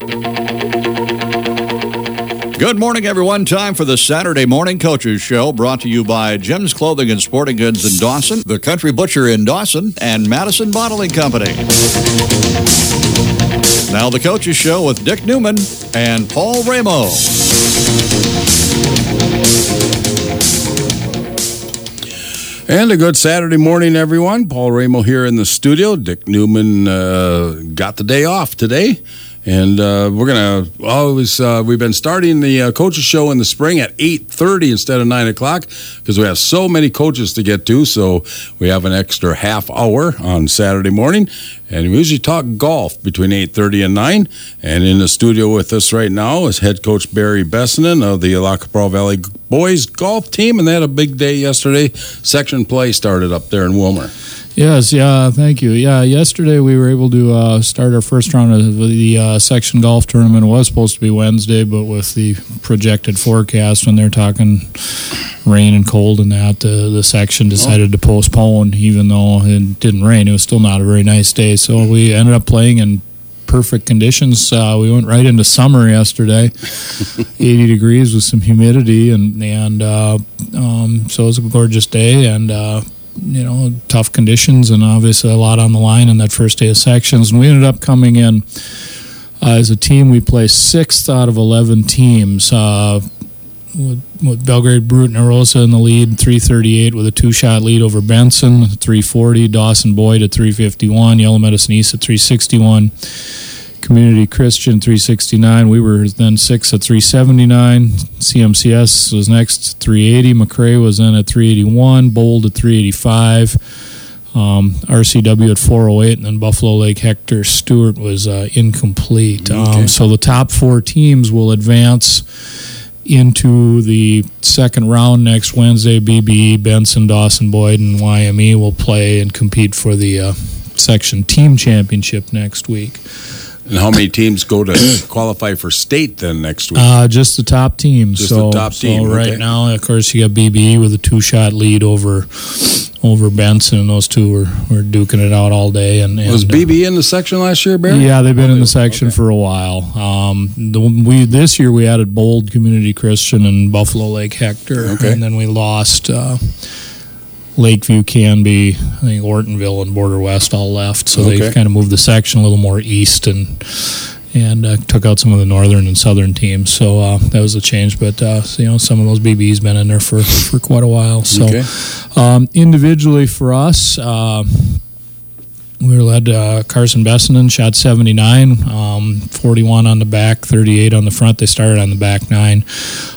Good morning, everyone. Time for the Saturday Morning Coaches Show, brought to you by Jim's Clothing and Sporting Goods in Dawson, the Country Butcher in Dawson, and Madison Bottling Company. Now the Coaches Show with Dick Newman and Paul Ramo. And a good Saturday morning, everyone. Paul Ramo here in the studio. Dick Newman got the day off today. And we're going to always, we've been starting the Coaches Show in the spring at 8:30 instead of 9 o'clock because we have so many coaches to get to. So we have an extra half hour on Saturday morning. And we usually talk golf between 8:30 and 9. And in the studio with us right now is head coach Barry Bessinen of the La Capral Valley boys golf team. And they had a big day yesterday. Section play started up there in Willmar. Yes, yeah, thank you. Yeah, yesterday we were able to start our first round of the section golf tournament. It was supposed to be Wednesday, but with the projected forecast, when they're talking rain and cold and that, the section decided to postpone, even though it didn't rain. It was still not a very nice day, so we ended up playing in perfect conditions. We went right into summer yesterday, 80 degrees with some humidity, and so it was a gorgeous day, and tough conditions, and obviously a lot on the line in that first day of sections. And we ended up coming in as a team. We placed 6th out of 11 teams, with Belgrade Brute Narosa in the lead, 338 with a 2-shot lead over Benson, 340. Dawson Boyd at 351. Yellow Medicine East at 361. Community Christian 369. We were then 6th at 379. CMCS was next, 380. McRae was then at 381. Bold at 385. RCW at 408, and then Buffalo Lake Hector Stewart was incomplete. So the top 4 teams will advance into the second round next Wednesday. BBE, Benson, Dawson Boyd, and YME will play and compete for the section team championship next week. And how many teams go to qualify for state then next week? Just the top teams. Just the top team. So right now, of course, you got BBE with a 2-shot lead over Benson, and those two were duking it out all day. And was BBE in the section last year, Barry? Yeah, they've been in the section for a while. This year we added Bold, Community Christian, and Buffalo Lake Hector, and then we lost Lakeview, Canby, I think Ortonville, and Border West all left. So they kind of moved the section a little more east and took out some of the northern and southern teams. So that was a change. But some of those BB's been in there for quite a while. So individually for us, we were led Carson Bessinen, shot 79, 41 on the back, 38 on the front. They started on the back 9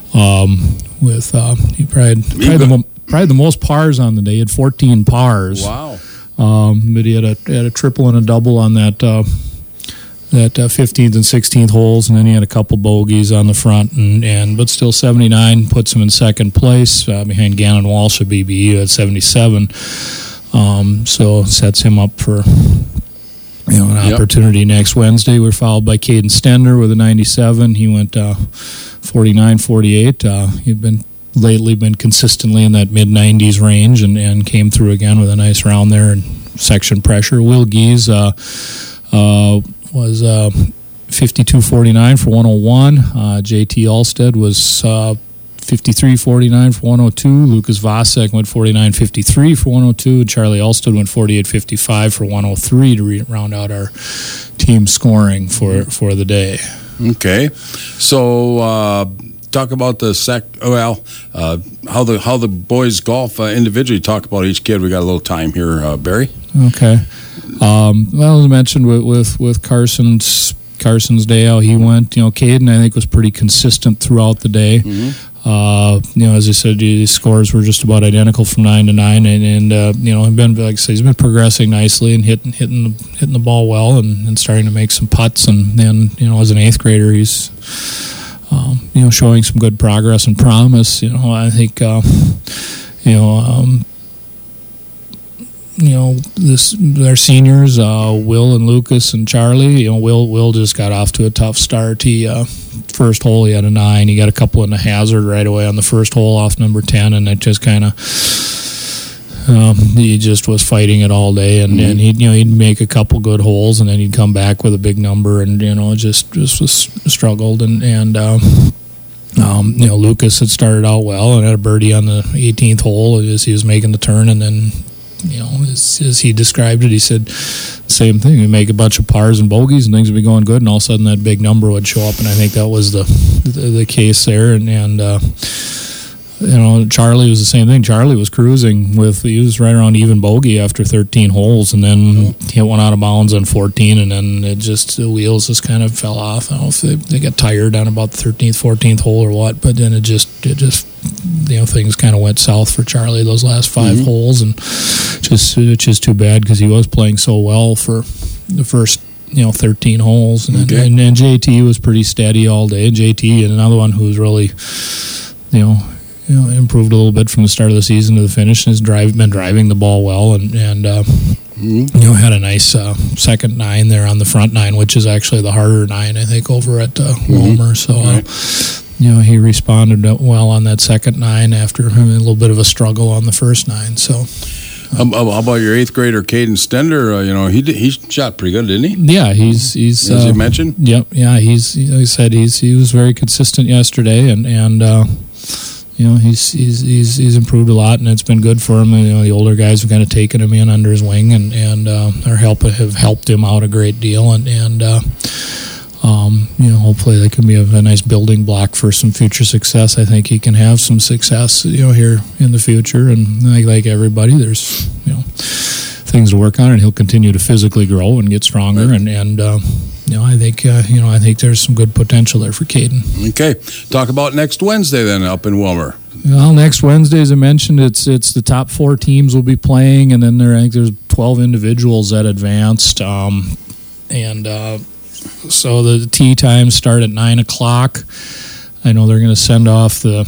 with probably the most pars on the day. He had 14 pars. Wow. But he had a triple and a double on that 15th and 16th holes, and then he had a couple bogeys on the front, but still 79 puts him in second place behind Gannon Walsh of BBU at 77. So sets him up for an opportunity next Wednesday. We're followed by Caden Stender with a 97. He went 49-48. He'd been consistently in that mid-90s range and came through again with a nice round there and section pressure. Will Gies was 52-49 for 101. JT Alstead was 53-49 for 102. Lucas Vasek went 49-53 for 102. Charlie Alstead went 48-55 for 103 to round out our team scoring for the day. Okay. So talk about the how the boys golf individually. Talk about each kid. We got a little time here, Barry. Okay. Well, as I mentioned with Carson's day out, he went. Caden I think was pretty consistent throughout the day. As I said, his scores were just about identical from 9 to 9, and been, like I said, he's been progressing nicely and hitting the ball well and starting to make some putts. And then as an 8th grader, he's showing some good progress and promise. I think their seniors, Will and Lucas and Charlie. Will just got off to a tough start. He first hole he had a 9. He got a couple in the hazard right away on the first hole off number 10, and it just kind of He just was fighting it all day, and he'd make a couple good holes, and then he'd come back with a big number, and just was struggled, and Lucas had started out well and had a birdie on the 18th hole as he was making the turn, and then as he described it, he said same thing. We'd make a bunch of pars and bogeys, and things would be going good, and all of a sudden that big number would show up, and I think that was the case there, and Charlie was the same thing. Charlie was cruising he was right around even bogey after 13 holes, and then hit one out of bounds on 14, and then the wheels just kind of fell off. I don't know if they got tired on about the 13th, 14th hole or what, but then it just things kind of went south for Charlie those last 5 holes, and it's just too bad because he was playing so well for the first 13 holes, and JT was pretty steady all day. And JT, and another one who's really improved a little bit from the start of the season to the finish, and has been driving the ball well, and had a nice second 9 there on the front 9, which is actually the harder 9, I think, over at Walmer. So he responded well on that second 9 after having a little bit of a struggle on the first 9. So. How about your 8th grader, Caden Stender? He shot pretty good, didn't he? Yeah, he's as you mentioned. Yep, yeah, he was very consistent yesterday, and he's improved a lot, and it's been good for him. The older guys have kind of taken him in under his wing, and have helped him out a great deal, and hopefully that can be a nice building block for some future success. I think he can have some success, here in the future, and like everybody, there's things to work on, and he'll continue to physically grow and get stronger, and I think there's some good potential there for Caden. Okay, talk about next Wednesday then up in Wilmer. Well, next Wednesday, as I mentioned, it's the top 4 teams will be playing, and then I think there's 12 individuals that advanced, so the tee times start at 9:00. I know they're going to send off the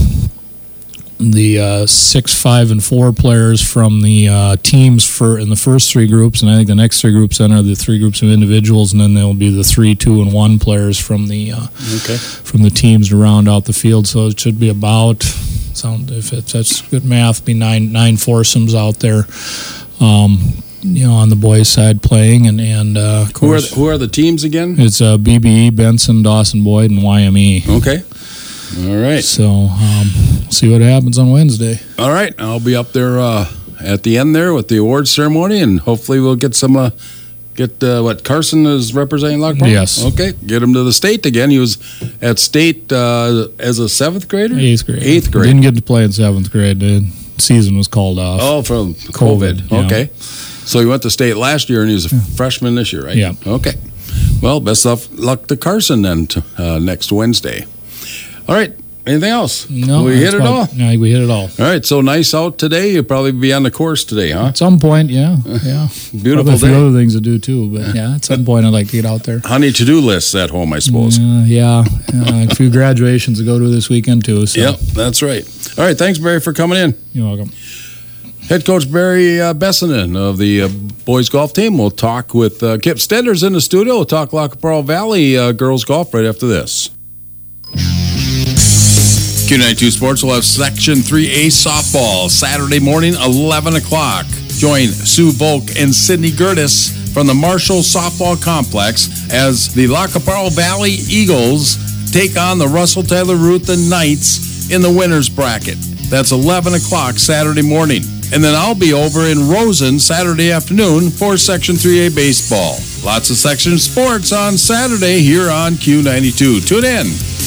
6, 5, and 4 players from the teams in the first 3 groups, and I think the next 3 groups then are the 3 groups of individuals, and then there'll be the 3, 2, and 1 players from the teams to round out the field. So it should be about, if that's good math, be nine foursomes out there. On the boys' side playing, and of course, who are the teams again? It's BBE, Benson, Dawson Boyd, and YME. Okay. All right. So see what happens on Wednesday. All right. I'll be up there at the end there with the awards ceremony, and hopefully we'll get some Carson is representing Lockport? Yes. Okay. Get him to the state again. He was at state as a 7th grader? 8th grade. 8th grade. Didn't get to play in 7th grade. The season was called off. Oh, from COVID. Yeah. Okay. So he went to state last year, and he was a freshman this year, right? Yeah. Okay. Well, best of luck to Carson then next Wednesday. All right. Anything else? No. We hit it all? Yeah, we hit it all. All right. So nice out today. You'll probably be on the course today, huh? At some point, yeah. Beautiful Probably a few day. other things to do, too. But, yeah, at some point I'd like to get out there. Honey to-do lists at home, I suppose. A few graduations to go to this weekend, too. So. Yep, that's right. All right. Thanks, Barry, for coming in. You're welcome. Head coach Barry Bessinen of the boys golf team. We'll talk with Kip Stender's in the studio. We'll talk Lockport Valley girls golf right after this. Q92 Sports will have Section 3A softball Saturday morning, 11 o'clock. Join Sue Volk and Sydney Gertis from the Marshall Softball Complex as the Lockport Valley Eagles take on the Russell Taylor Ruth Knights in the winners bracket. That's 11 o'clock Saturday morning. And then I'll be over in Rosen Saturday afternoon for Section 3A baseball. Lots of Section sports on Saturday here on Q92. Tune in.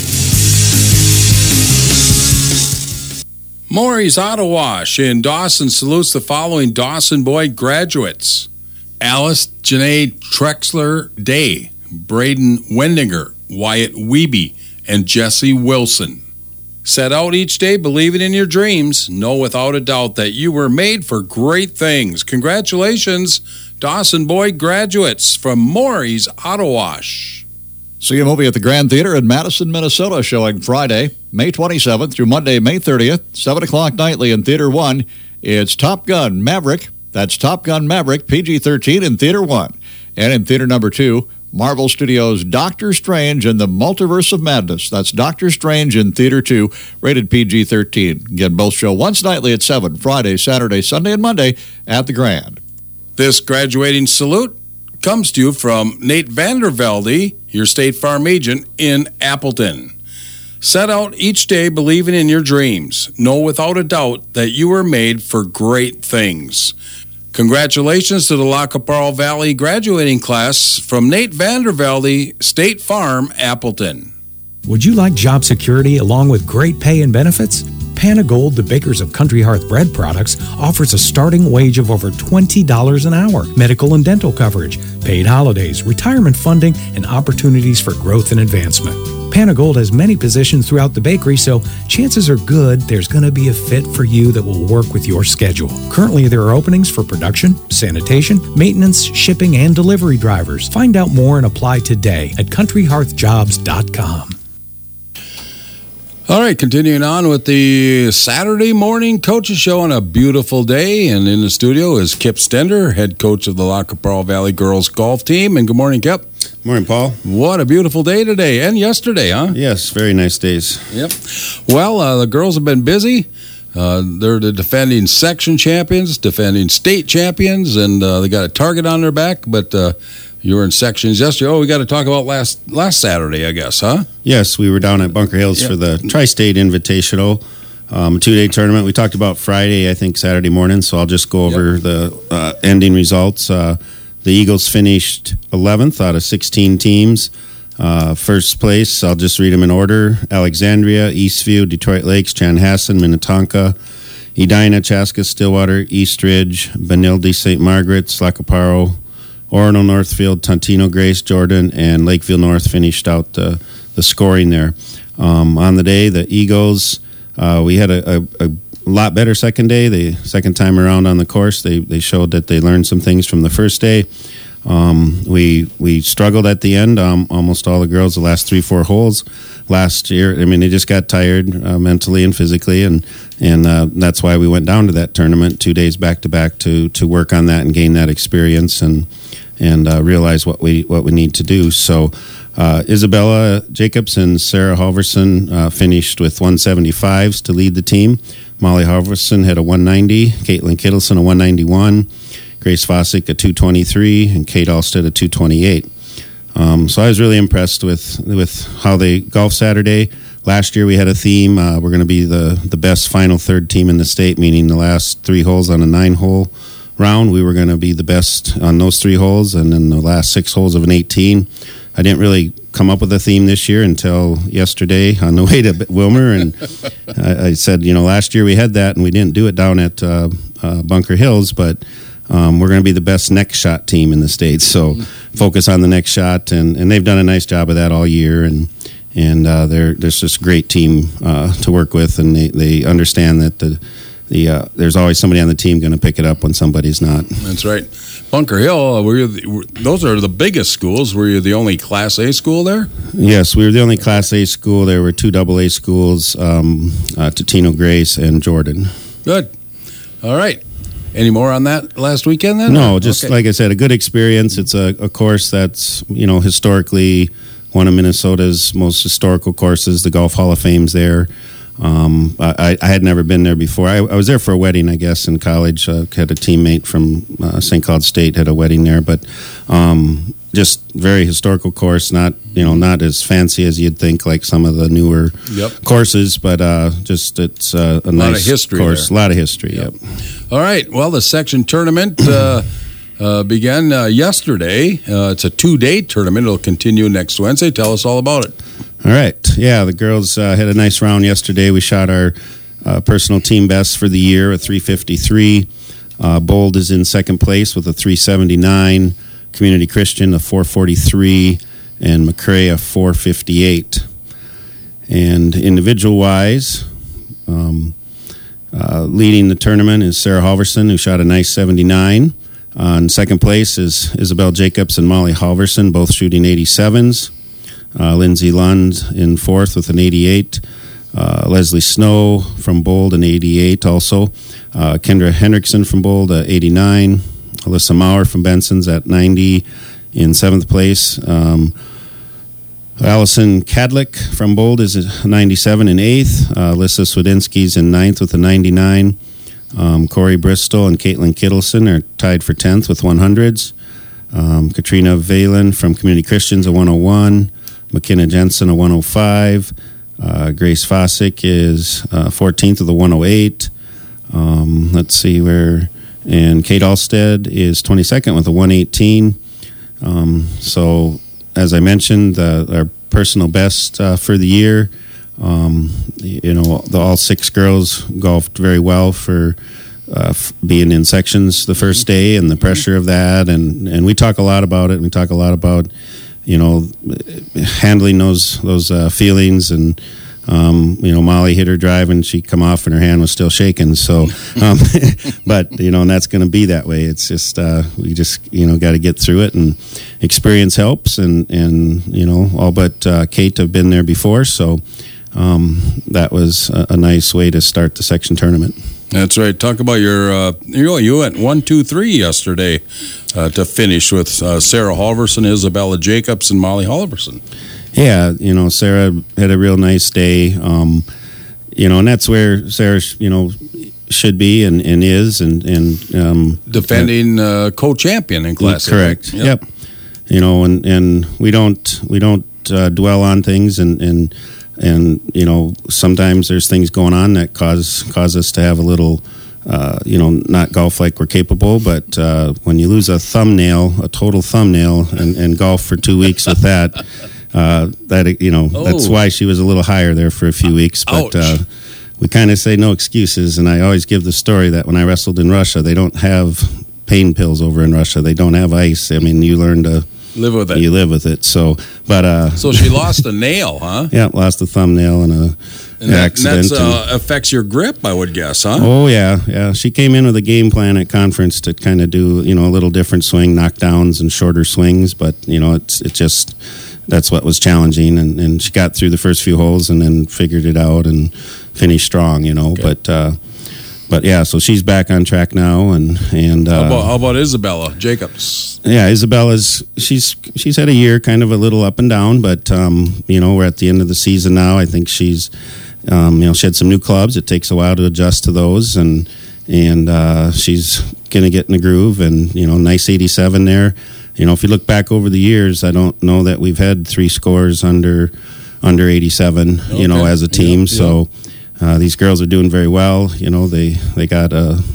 Maury's Auto Wash in Dawson salutes the following Dawson Boyd graduates: Alice Janae Trexler Day, Braden Wendinger, Wyatt Wiebe, and Jesse Wilson. Set out each day believing in your dreams. Know without a doubt that you were made for great things. Congratulations, Dawson Boyd graduates from Maury's Auto Wash. See a movie at the Grand Theater in Madison, Minnesota, showing Friday, May 27th through Monday, May 30th, 7 o'clock nightly in Theater 1. It's Top Gun Maverick. That's Top Gun Maverick, PG-13 in Theater 1. And in Theater number 2, Marvel Studios' Doctor Strange and the Multiverse of Madness. That's Doctor Strange in Theater 2, rated PG-13. Again, both show once nightly at 7, Friday, Saturday, Sunday, and Monday at the Grand. This graduating salute comes to you from Nate Vandervelde, your State Farm agent in Appleton. Set out each day believing in your dreams. Know without a doubt that you were made for great things. Congratulations to the Lacaparo Valley graduating class from Nate Vandervelde, State Farm, Appleton. Would you like job security along with great pay and benefits? Panagold, the bakers of Country Hearth bread products, offers a starting wage of over $20 an hour, medical and dental coverage, paid holidays, retirement funding, and opportunities for growth and advancement. Panagold has many positions throughout the bakery, so chances are good there's going to be a fit for you that will work with your schedule. Currently, there are openings for production, sanitation, maintenance, shipping, and delivery drivers. Find out more and apply today at countryhearthjobs.com. All right, continuing on with the Saturday morning coaches show on a beautiful day. And in the studio is Kip Stender, head coach of the Lacaparo Valley girls golf team. And good morning, Kip. Morning, Paul. What a beautiful day today and yesterday, huh? Yes, very nice days. Yep. Well, the girls have been busy. They're the defending section champions, defending state champions, and they got a target on their back. But you were in sections yesterday. Oh, we got to talk about last Saturday, I guess, huh? Yes, we were down at Bunker Hills for the Tri-State Invitational, a 2-day tournament. We talked about Friday, I think Saturday morning, so I'll just go over the ending results. The Eagles finished 11th out of 16 teams. First place, I'll just read them in order: Alexandria, Eastview, Detroit Lakes, Chanhassen, Minnetonka, Edina, Chaska, Stillwater, Eastridge, Benilde, St. Margaret's, Lacaparo, Orono, Northfield, Tontino, Grace, Jordan, and Lakeville North finished out the scoring there. On the day, the Eagles, we had a lot better second day. The second time around on the course, they showed that they learned some things from the first day. We struggled at the end. Almost all the girls, the last 3-4 holes last year, I mean, they just got tired mentally and physically, and that's why we went down to that tournament 2 days back to back to work on that and gain that experience and realize what we need to do. So Isabella Jacobs and Sarah Halverson finished with 175s to lead the team. Molly Halverson had a 190, Caitlin Kittleson a 191, Grace Fossick a 223, and Kate Alstead a 228. So I was really impressed with how they golfed Saturday. Last year we had a theme. We're going to be the best final third team in the state, meaning the last 3 holes on a 9-hole round. We were going to be the best on those 3 holes, and then the last 6 holes of an 18. I didn't really come up with a theme this year until yesterday on the way to Wilmer, and I said, last year we had that, and we didn't do it down at Bunker Hills, but we're going to be the best next shot team in the state. So focus on the next shot, and they've done a nice job of that all year, and they're just a great team to work with, and they understand that there's always somebody on the team going to pick it up when somebody's not. That's right. Bunker Hill, those are the biggest schools. Were you the only Class A school there? Yes, we were the only Class A school. There were 2 AA schools, Totino, Grace, and Jordan. Good. All right. Any more on that last weekend then? No, just like I said, a good experience. It's a course that's, historically one of Minnesota's most historical courses. The Golf Hall of Fame's there. I had never been there before. I was there for a wedding, I guess, in college. Had a teammate from St. Cloud State had a wedding there, but just very historical course. Not as fancy as you'd think, like some of the newer courses, but just it's a nice lot of history course. There. A lot of history. Yep. All right. Well, the section tournament began yesterday. It's a 2-day tournament. It'll continue next Wednesday. Tell us all about it. All right. Yeah, the girls had a nice round yesterday. We shot our personal team best for the year, a 353. Bold is in second place with a 379. Community Christian, a 443. And McCrae, a 458. And individual-wise, leading the tournament is Sarah Halverson, who shot a nice 79. In second place is Isabel Jacobs and Molly Halverson, both shooting 87s. Lindsay Lund in fourth with an 88. Leslie Snow from Bold, an 88 also. Kendra Hendrickson from Bold, 89. Alyssa Maurer from Benson's at 90. in 7th place. Allison Kadlik from Bold is a 97 in 8th. Alyssa Swedinsky's in 9th with a 99. Corey Bristol and Caitlin Kittleson are tied for 10th with 100s. Katrina Valen from Community Christians, a 101. McKenna Jensen, a 105. Grace Fossick is 14th with a 108. Let's see where. And Kate Alstead is 22nd with a 118. So, as I mentioned, our personal best for the year. All 6 girls golfed very well for being in sections the first day and the pressure of that. And we talk a lot about it. We talk a lot about, handling those feelings. And, Molly hit her drive and she come off and her hand was still shaking. So, but, and that's going to be that way. It's just, we just, got to get through it, and experience helps. And all but Kate have been there before. So, that was a nice way to start the section tournament. That's right. Talk about you went 1, 2, 3 yesterday to finish with Sarah Halverson, Isabella Jacobs, and Molly Halverson. Yeah, Sarah had a real nice day. And that's where Sarah, should be and is, and defending co-champion in Class A. Correct. Yep. And we don't dwell on things, and sometimes there's things going on that cause us to have a little, not golf like we're capable. But when you lose a total thumbnail, and golf for 2 weeks with that, that's why she was a little higher there for a few weeks. But we kind of say no excuses, and I always give the story that when I wrestled in Russia, they don't have pain pills over in Russia. They don't have ice. I mean, you learn to live with it. You live with it. So, but so she lost a nail, huh? Yeah, lost a thumbnail in an accident. That affects your grip, I would guess, huh? Oh yeah. She came in with a game plan at conference to kind of do a little different swing, knockdowns and shorter swings. But it's just that's what was challenging, and she got through the first few holes and then figured it out and finished strong. Okay. But yeah, so she's back on track now, and how about Isabella Jacobs? Yeah, Isabella's she's had a year kind of a little up and down, but we're at the end of the season now. I think she's she had some new clubs. It takes a while to adjust to those, and she's gonna get in the groove, and nice 87 there. If you look back over the years, I don't know that we've had 3 scores under 87, okay. As a team. Yeah. So. These girls are doing very well. They got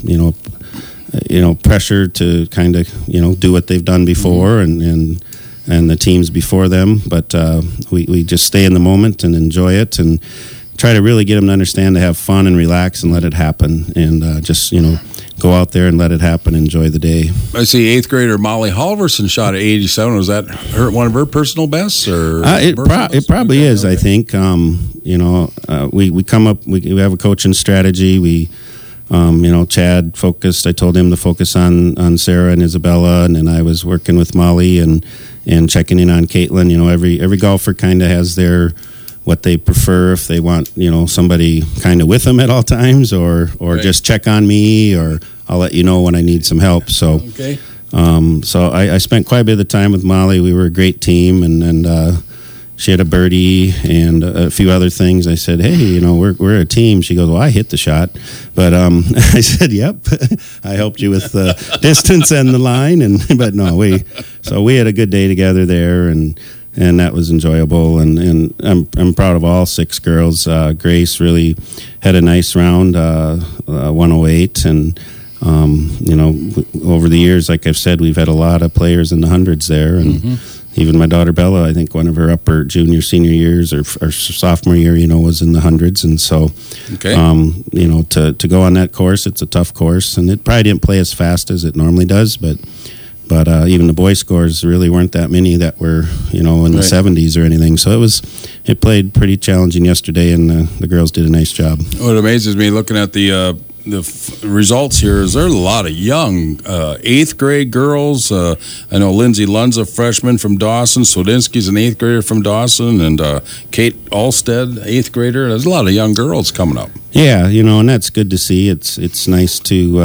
pressure to kind of do what they've done before, and the teams before them. But we just stay in the moment and enjoy it, and try to really get them to understand to have fun and relax and let it happen, and just go out there and let it happen. Enjoy the day. I see 8th grader Molly Halverson shot at 87. Was that one of her personal bests, or it probably is? Okay. I think we come up. We have a coaching strategy. We Chad focused. I told him to focus on Sarah and Isabella, and then I was working with Molly and checking in on Caitlin. Every golfer kind of has their what they prefer, if they want somebody kind of with them at all times, or right. Just check on me, or I'll let you know when I need some help. So okay. So I spent quite a bit of the time with Molly. We were a great team, and she had a birdie and a few other things. I said, hey, we're a team. She goes, well, I hit the shot. But I said, yep, I helped you with the distance and the line. But no, we had a good day together there, and that was enjoyable. And I'm proud of all 6 girls. Grace really had a nice round, 108. And, over the years, like I've said, we've had a lot of players in the hundreds there. And even my daughter Bella, I think one of her upper junior, senior years or sophomore year, was in the hundreds. And so, okay. To go on that course, it's a tough course. And it probably didn't play as fast as it normally does, but even the boy scores really weren't that many that were, in the 70s or anything. So it played pretty challenging yesterday, and the girls did a nice job. What amazes me looking at the results here is there's a lot of young 8th grade girls. I know Lindsay Lund's a freshman from Dawson. Swedinsky's an 8th grader from Dawson, and Kate Alstead, 8th grader. There's a lot of young girls coming up. Yeah, and that's good to see. It's nice to,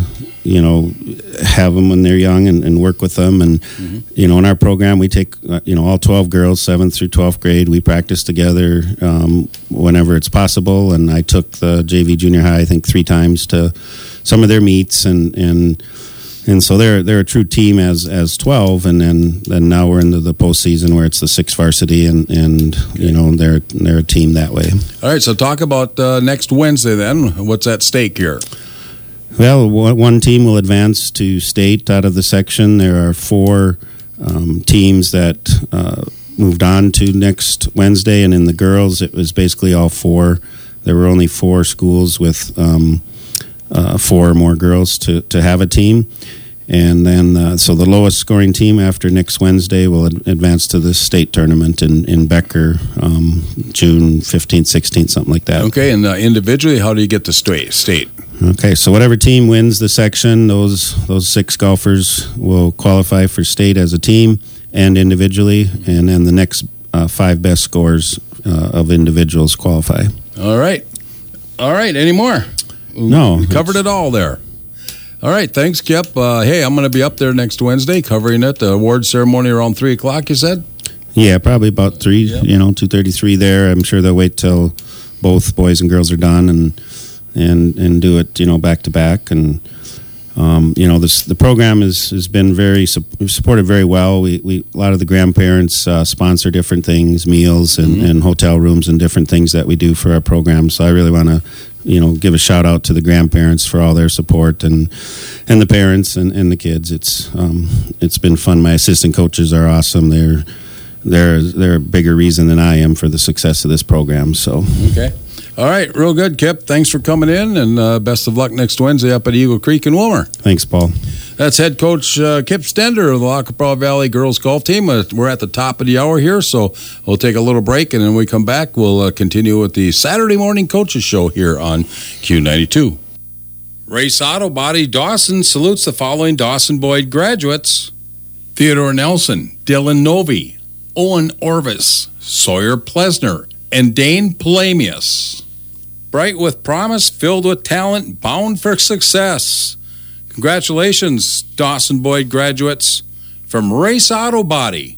have them when they're young and work with them. And, in our program, we take, all 12 girls, 7th through 12th grade. We practice together whenever it's possible. And I took the JV junior high, I think, 3 times to some of their meets. And so they're a true team as 12, and then now we're into the postseason where it's the 6 varsity, and they're a team that way. All right, so talk about next Wednesday then. What's at stake here? Well, one team will advance to state out of the section. There are 4 teams that moved on to next Wednesday, and in the girls, it was basically all 4. There were only 4 schools with 4 or more girls to have a team. And then, so the lowest scoring team after next Wednesday will advance to the state tournament in Becker, June 15th, 16th, something like that. Okay, and individually, how do you get to state? Okay, so whatever team wins the section, those 6 golfers will qualify for state as a team and individually, and then the next 5 best scores of individuals qualify. All right. Any more? No. We covered it all there. All right, thanks, Kip. Hey, I'm going to be up there next Wednesday covering it. The award ceremony around 3 o'clock, you said? Yeah, probably about 3, 2:33 there. I'm sure they'll wait till both boys and girls are done and do it, back to back. And, the program has been supported very well. We a lot of the grandparents sponsor different things, meals and hotel rooms and different things that we do for our program. So I really want to give a shout out to the grandparents for all their support and the parents and the kids. It's been fun. My assistant coaches are awesome. They're a bigger reason than I am for the success of this program. So okay, all right, real good, Kip. Thanks for coming in, and best of luck next Wednesday up at Eagle Creek in Willmar. Thanks, Paul. That's head coach Kip Stender of the Lacapra Valley girls golf team. We're at the top of the hour here, so we'll take a little break, and then when we come back, we'll continue with the Saturday morning coaches show here on Q92. Race Auto Body Dawson salutes the following Dawson Boyd graduates: Theodore Nelson, Dylan Novi, Owen Orvis, Sawyer Plesner, and Dane Palamius. Bright with promise, filled with talent, bound for success. Congratulations, Dawson Boyd graduates, from Race Auto Body.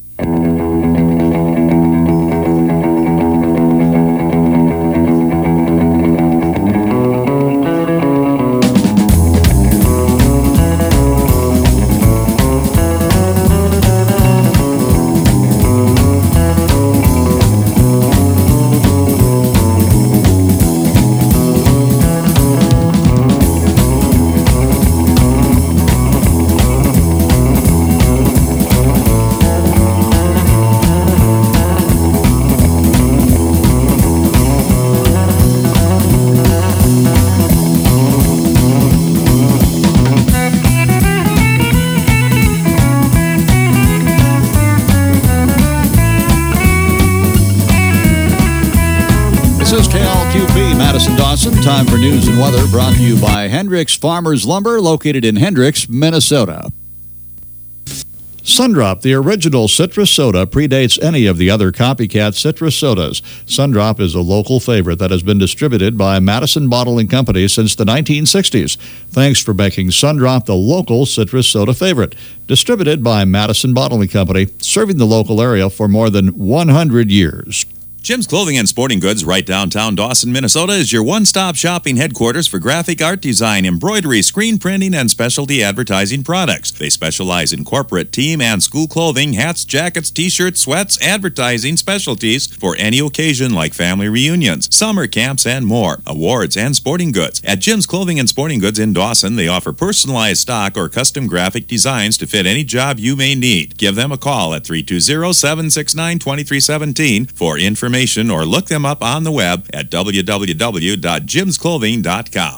Time for news and weather brought to you by Hendricks Farmers Lumber, located in Hendricks, Minnesota. Sundrop, the original citrus soda, predates any of the other copycat citrus sodas. Sundrop is a local favorite that has been distributed by Madison Bottling Company since the 1960s. Thanks for making Sundrop the local citrus soda favorite. Distributed by Madison Bottling Company, serving the local area for more than 100 years. Jim's Clothing and Sporting Goods, right downtown Dawson, Minnesota, is your one-stop shopping headquarters for graphic art design, embroidery, screen printing, and specialty advertising products. They specialize in corporate, team, and school clothing, hats, jackets, t-shirts, sweats, advertising specialties for any occasion like family reunions, summer camps, and more. Awards and sporting goods. At Jim's Clothing and Sporting Goods in Dawson, they offer personalized stock or custom graphic designs to fit any job you may need. Give them a call at 320-769-2317 for information, or look them up on the web at www.jimsclothing.com.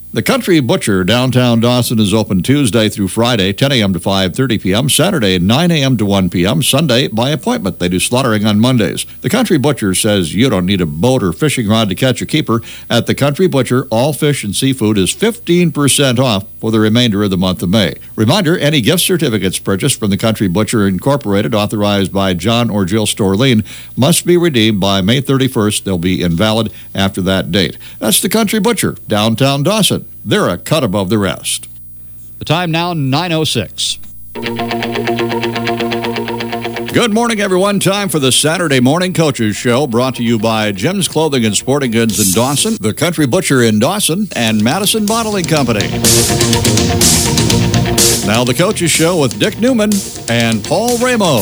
The Country Butcher, downtown Dawson, is open Tuesday through Friday, 10 a.m. to 5:30 p.m., Saturday, 9 a.m. to 1 p.m., Sunday by appointment. They do slaughtering on Mondays. The Country Butcher says you don't need a boat or fishing rod to catch a keeper. At the Country Butcher, all fish and seafood is 15% off for the remainder of the month of May. Reminder, any gift certificates purchased from the Country Butcher Incorporated, authorized by John or Jill Storlene, must be redeemed by May 31st. They'll be invalid after that date. That's the Country Butcher, downtown Dawson. They're a cut above the rest. The time now, 9:06. Good morning, everyone. Time for the Saturday Morning Coaches Show, brought to you by Jim's Clothing and Sporting Goods in Dawson, the Country Butcher in Dawson, and Madison Bottling Company. Now the Coaches Show with Dick Newman and Paul Ramo.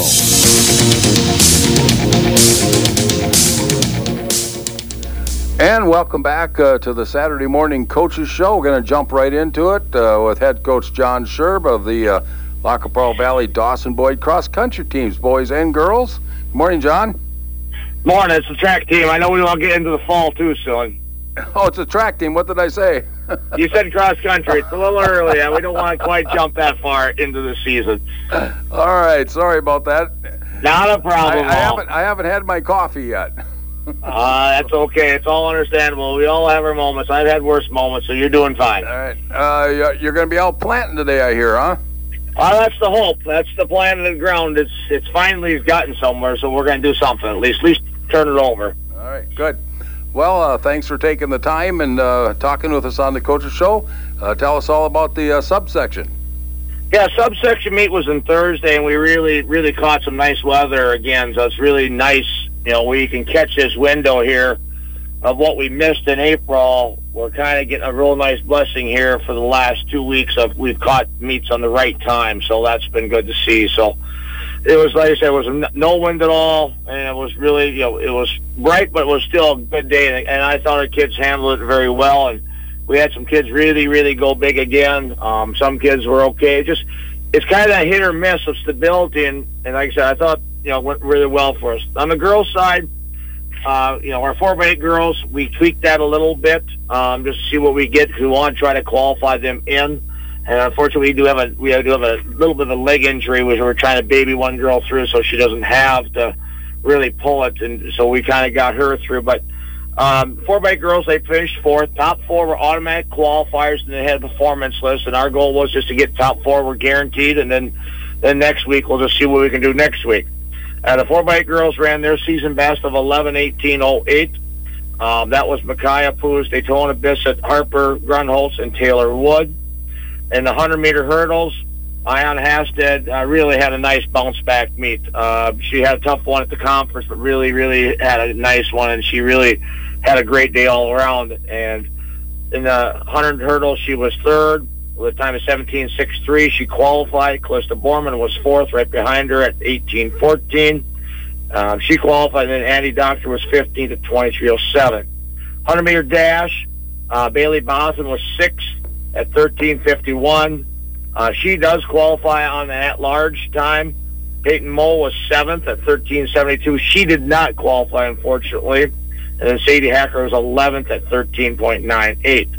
And welcome back to the Saturday Morning Coaches Show. We're going to jump right into it with head coach John Scherb of the Lac Pearl Valley Dawson Boyd cross country teams, boys and girls. Good morning, John. Morning. It's the track team. I know we want to get into the fall too soon. Oh, it's a track team. What did I say? You said cross country. It's a little early. We don't want to quite jump that far into the season. All right. Sorry about that. Not a problem. I haven't had my coffee yet. That's okay. It's all understandable. We all have our moments. I've had worse moments, so you're doing fine. All right. You're going to be out planting today, I hear, huh? That's the hope. That's the plan of the ground. It's finally gotten somewhere, so we're going to do something. At least turn it over. All right. Good. Well, thanks for taking the time and talking with us on the Coaches Show. Tell us all about the subsection. Yeah, subsection meet was on Thursday, and we really, really caught some nice weather again, so it's really nice. You know, we can catch this window here of what we missed in April. We're kind of getting a real nice blessing here for the last 2 weeks of we've caught meets on the right time, so that's been good to see. So it was, like I said, it was no wind at all, and it was really, you know, it was bright, but it was still a good day, and I thought our kids handled it very well, and we had some kids really, really go big again. Some kids were okay. It's kind of that hit or miss of stability, and like I said, I thought, you know, went really well for us. On the girls' side, you know, our 4x8 girls, we tweaked that a little bit just to see what we get. We want to try to qualify them in, and unfortunately, we do have a little bit of a leg injury, which we're trying to baby one girl through, so she doesn't have to really pull it, and so we kind of got her through. But 4x8 girls, they finished fourth. Top four were automatic qualifiers, and they had a performance list, and our goal was just to get top four. We're guaranteed, and then next week we'll just see what we can do next week. The 4x8 girls ran their season best of 11:18:08. That was Micaiah Poos, Daytona Bissett, Harper Grunholz, and Taylor Wood. In the 100-meter hurdles, Ayan Hasted really had a nice bounce-back meet. She had a tough one at the conference, but really, really had a nice one, and she really had a great day all around. And in the 100 hurdles, she was third with a time of 17:63. She qualified. Callista Borman was fourth, right behind her at 18:14. She qualified, and then Andy Doctor was 15th at 23:07. 100-meter dash, Bailey Bosman was sixth at 13:51. She does qualify on the at-large time. Peyton Moe was seventh at 13:72. She did not qualify, unfortunately. And then Sadie Hacker was 11th at 13.98.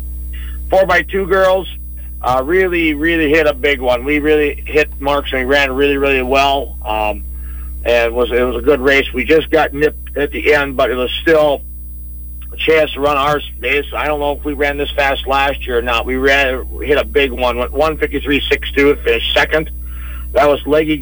4x2 girls, really, really hit a big one. We really hit marks and we ran really, really well. And it was a good race. We just got nipped at the end, but it was still a chance to run our pace. I don't know if we ran this fast last year or not. We hit a big one. Went 1:53.62 and finished second. That was Lexi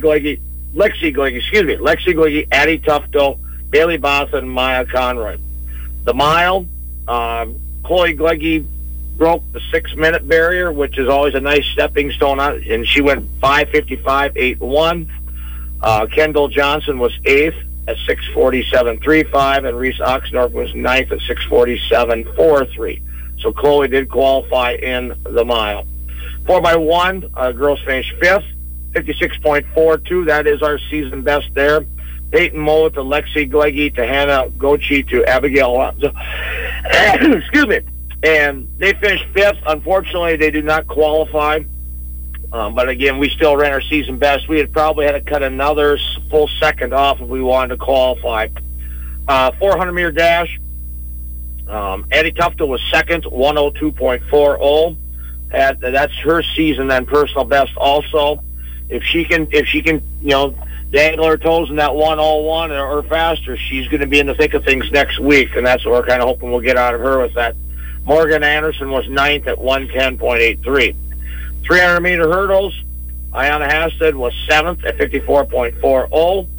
Gleggy, Addie Tufto, Bailey Boston, and Maya Conroy. The mile, Chloe Gleggy broke the 6-minute barrier, which is always a nice stepping stone, and she went 5:55.81. Kendall Johnson was 8th at 6:47.35, and Reese Oxendorf was 9th at 6:47.43. So Chloe did qualify in the mile. 4x1, girls finished 5th, 56.42. That is our season best there. Peyton Moe to Lexi Gleggy to Hannah Gochi to Abigail. Excuse me. And they finished 5th. Unfortunately, they did not qualify. But again, we still ran our season best. We had probably had to cut another full second off if we wanted to qualify. 400-meter dash. Addie Tufta was second, 102.40. That's her season then personal best also. If she can, dangle her toes in that 101 or faster, she's going to be in the thick of things next week, and that's what we're kind of hoping we'll get out of her with that. Morgan Anderson was ninth at 110.83. 300-meter hurdles, Ayanna Hasted was seventh at 54.40.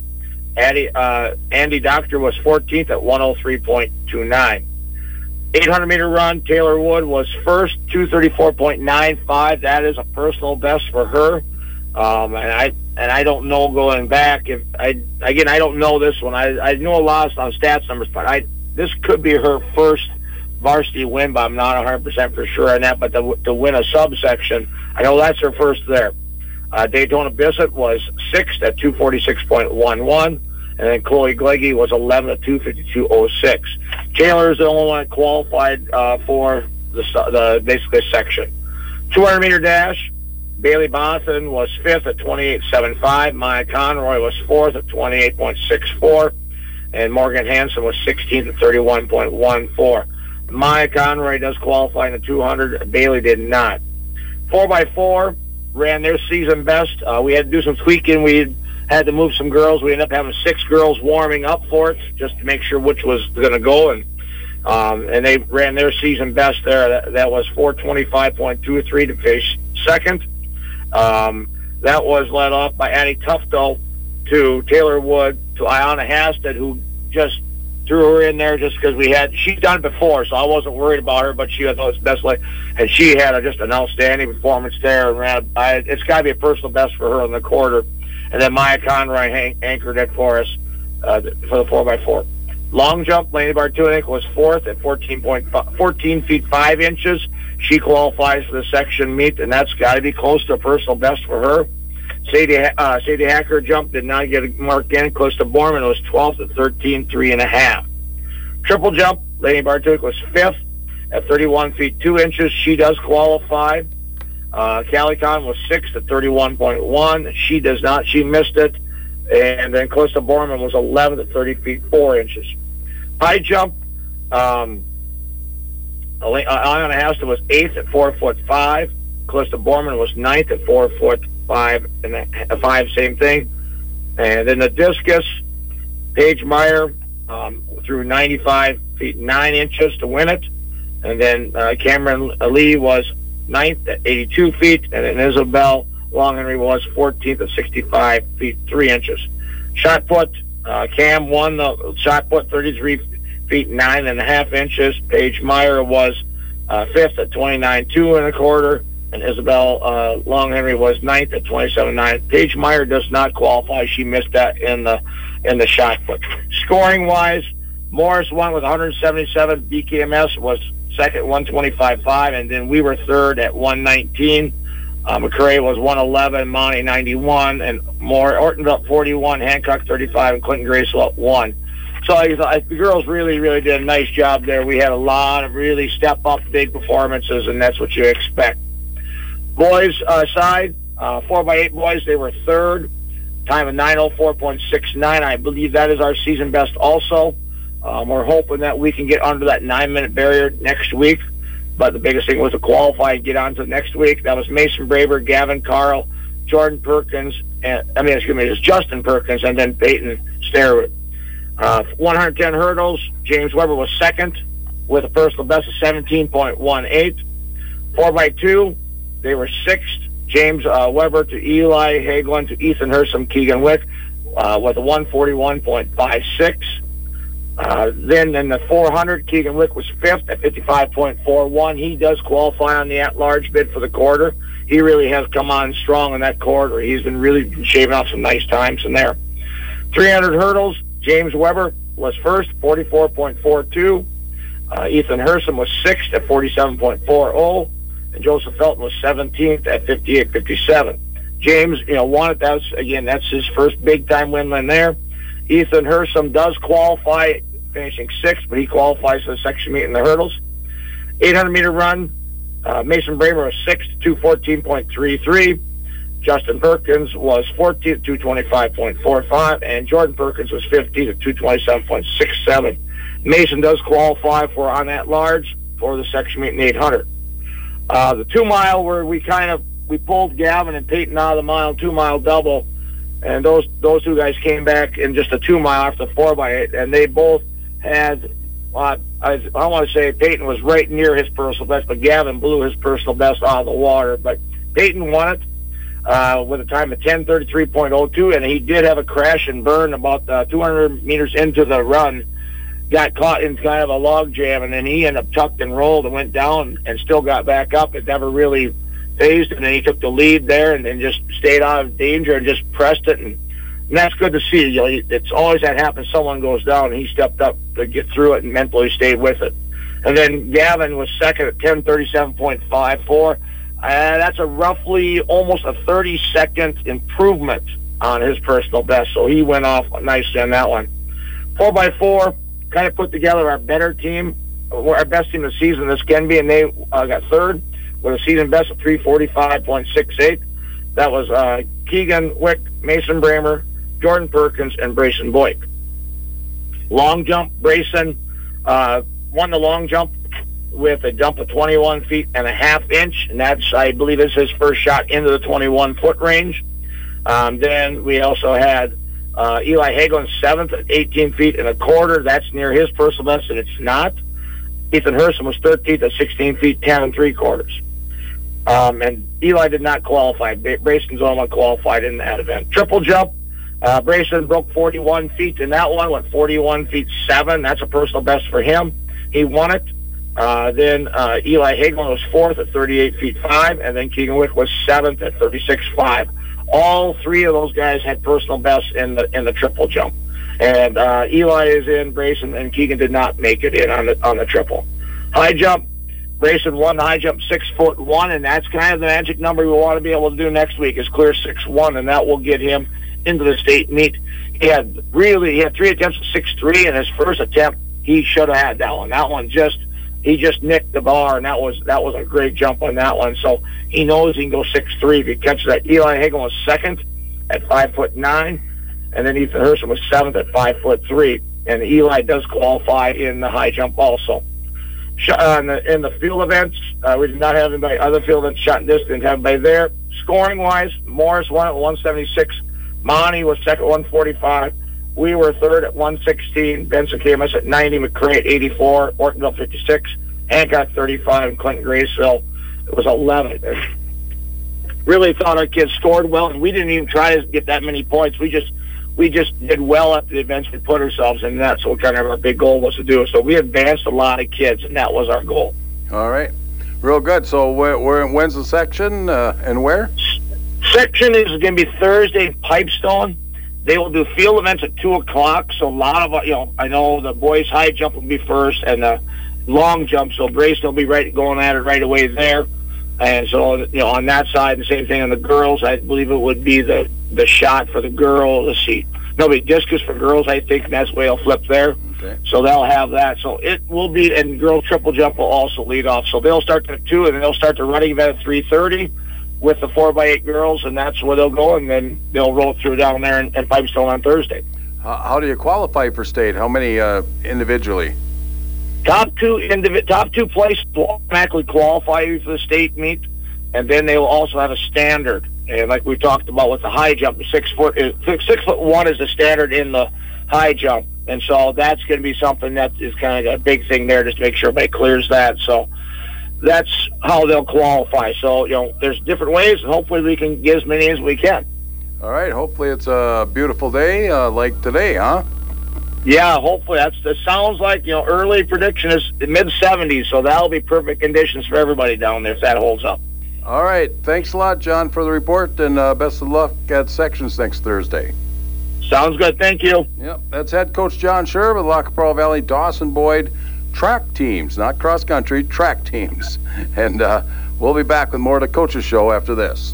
Andy Doctor was 14th at 103.29. 800-meter run, Taylor Wood was first, 234.95. That is a personal best for her. And I don't know going back if I don't know this one. I know a lot on stats numbers, but this could be her first varsity win, but I'm not 100% for sure on that. But to win a subsection, I know that's her first there. Daytona Bissett was sixth at 246.11, and then Chloe Gleggy was 11th at 252.06. Taylor is the only one that qualified for the basically section. 200-meter dash, Bailey Bonathan was 5th at 28.75. Maya Conroy was 4th at 28.64. And Morgan Hansen was 16th at 31.14. Maya Conroy does qualify in the 200. Bailey did not. 4x4 ran their season best. We had to do some tweaking. We had to move some girls. We ended up having 6 girls warming up for it just to make sure which was going to go. And they ran their season best there. That was 425.23 to finish second. That was led off by Addie Tufto to Taylor Wood to Ayanna Hasted, who just threw her in there just because she'd done it before, so I wasn't worried about her, but she had its best leg, and she had just an outstanding performance there, and it's got to be a personal best for her in the quarter. And then Maya Conroy anchored it for us for the 4x4. Long jump, Lainey Bartunik was 4th at 14 feet 5 inches. She qualifies for the section meet, and that's got to be close to a personal best for her. Sadie Hacker jump did not get a mark in. Close to Borman was 12th at 13.3.5. Triple jump, Lainey Bartunik was 5th at 31 feet 2 inches. She does qualify. Callie Kahn was 6th at 31.1. She does not. She missed it. And then Calista Borman was 11th at 30 feet 4 inches. High jump, Ayanna Hasted was 8th at 4'5". Calista Borman was 9th at 4'5", same thing. And then the discus, Paige Meyer threw 95 feet 9 inches to win it. And then Cameron Lee was 9th at 82 feet, and then Isabel Long Henry was 14th at 65 feet 3 inches. Shot put, Cam won the shot put, 33 feet 9.5 inches. Paige Meyer was 5th at 29.2 and Isabel Long Henry was 9th at 27.9. Paige Meyer does not qualify. She missed that in the shot put. Scoring wise, Morris won with 177. BKMS was second, 125.5, and then we were third at 119. McCrae was 111, Monty 91, and Ortonville 41, Hancock 35, and Clinton Gracewell 1. So the girls really, really did a nice job there. We had a lot of really step-up big performances, and that's what you expect. Boys side, 4x8 boys, they were third, time of 9:04.69. I believe that is our season best also. We're hoping that we can get under that 9-minute barrier next week. But the biggest thing was to qualify and get on to next week. That was Mason Braber, Gavin Carl, Jordan Perkins, it's Justin Perkins, and then Peyton Starwood. 110 hurdles, James Weber was second with a personal best of 17.18. 4x2, they were sixth. James Weber to Eli Hagelin to Ethan Hersom, Keegan Wick with a 141.56. Then in the 400, Keegan Wick was 5th at 55.41. He does qualify on the at-large bid for the quarter. He really has come on strong in that quarter. He's been really shaving off some nice times in there. 300 hurdles, James Weber was first, 44.42. Ethan Hersom was 6th at 47.40. And Joseph Felton was 17th at 58.57. James, won it. That's his first big-time win there. Ethan Hersom does qualify, finishing 6th, but he qualifies for the section meet in the hurdles. 800-meter run, Mason Bramer was 6th, 214.33. Justin Perkins was 14th, 225.45. And Jordan Perkins was 15th at 227.67. Mason does qualify for on that large for the section meet in 800. The 2 mile where we pulled Gavin and Peyton out of the 2-mile double, and those two guys came back in just a 2 mile after 4x8, and they both had. I want to say Peyton was right near his personal best, but Gavin blew his personal best out of the water. But Peyton won it with a time of 10:33.02, and he did have a crash and burn about 200 meters into the run. Got caught in kind of a log jam, and then he ended up tucked and rolled and went down and still got back up. It never really phased, and then he took the lead there and then just stayed out of danger and just pressed it. And that's good to see. You know, it's always that happens. Someone goes down, and he stepped up to get through it and mentally stayed with it. And then Gavin was second at 10:37.54. That's a roughly almost a 30-second improvement on his personal best. So he went off nicely on that one. 4x4 kind of put together our better team, our best team of the season. This can be, and they got third with a season best of 3:45.68. That was Keegan Wick, Mason Bramer, Jordan Perkins, and Brayson Boyk. Long jump, Brayson won the long jump with a jump of 21 feet and a half inch, and that's, I believe, is his first shot into the 21-foot range. Then we also had Eli Hagelin 7th at 18 feet and a quarter. That's near his personal best, and it's not. Ethan Herson was 13th at 16 feet 10 3/4. And Eli did not qualify. Brayson's the only one qualified in that event. Triple jump, Brayson broke 41 feet in that one, went 41 feet 7. That's a personal best for him. He won it. Then Eli Hagelin was 4th at 38 feet 5, and then Keegan Wick was 7th at 36.5. All three of those guys had personal bests in the triple jump, and Eli is in. Brayson and Keegan did not make it in on the triple. High jump, Brayson won the high jump 6'1", and that's kind of the magic number we want to be able to do next week is clear 6'1", and that will get him into the state meet. He had 3 attempts at 6'3", and his first attempt he should have had that one. That one he just nicked the bar, and that was a great jump on that one. So he knows he can go 6'3" if he catches that. Eli Hagelin was 2nd at 5'9", and then Ethan Herson was 7th at 5'3", and Eli does qualify in the high jump also. In the field events, we did not have anybody. Other field events, shot and distance, didn't have anybody there. Scoring wise, Morris won at 176. Monty was second at 145. We were third at 116. Benson came us at 90. McCray at 84. Ortonville 56. Hancock 35. And Clinton Graceville, it was 11. And really thought our kids scored well, and we didn't even try to get that many points. We just did well at the events we put ourselves in. That's what kind of our big goal was to do. So we advanced a lot of kids, and that was our goal. All right. Real good. So when's the section and where? Section is going to be Thursday in Pipestone. They will do field events at 2 o'clock. So a lot of, I know the boys' high jump will be first, and the long jump. So Brayson will be going at it right away there. And so, on that side, the same thing on the girls. I believe it would be the shot for the girl. Let's see. Nobody discus for girls, I think, and that's the way it'll flip there. Okay. So they'll have that. So it will be, and girls triple jump will also lead off. So they'll start at 2, and then they'll start the running event at 3:30 with the 4x8 girls, and that's where they'll go, and then they'll roll through down there in Pipestone on Thursday. How do you qualify for state? How many individually? Top two places will automatically qualify you for the state meet, and then they will also have a standard. And like we talked about with the high jump, 6'1" is the standard in the high jump, and so that's going to be something that is kind of a big thing there, just to make sure everybody clears that. So that's how they'll qualify. So there's different ways, and hopefully we can get as many as we can. All right. Hopefully it's a beautiful day like today, huh? Yeah, hopefully. That sounds like, early prediction is mid-70s, so that'll be perfect conditions for everybody down there if that holds up. All right. Thanks a lot, John, for the report, and best of luck at sections next Thursday. Sounds good. Thank you. Yep. That's head coach John Scherb with Lacapro Valley Dawson Boyd track teams, not cross-country, track teams. And we'll be back with more of the Coaches Show after this.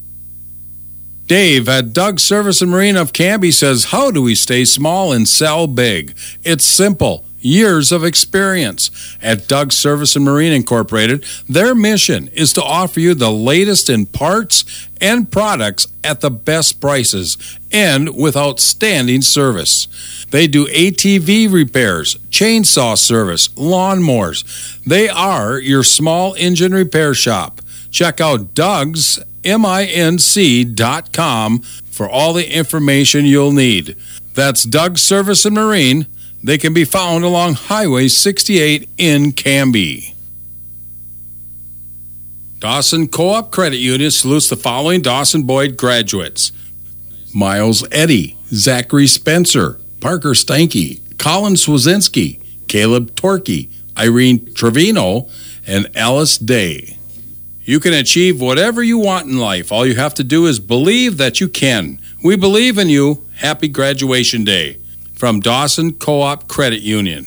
Dave at Doug's Service and Marine of Canby says, how do we stay small and sell big? It's simple. years of experience. At Doug's Service and Marine Incorporated, their mission is to offer you the latest in parts and products at the best prices and with outstanding service. They do ATV repairs, chainsaw service, lawnmowers. They are your small engine repair shop. Check out Doug's, MINC.com for all the information you'll need. That's Doug's Service and Marine. They can be found along Highway 68 in Canby. Dawson Co-op Credit Union salutes the following Dawson Boyd graduates: Miles Eddy, Zachary Spencer, Parker Steinke, Colin Swazinski, Caleb Torkey, Irene Trevino, and Alice Day. You can achieve whatever you want in life. All you have to do is believe that you can. We believe in you. Happy graduation day. From Dawson Co-op Credit Union.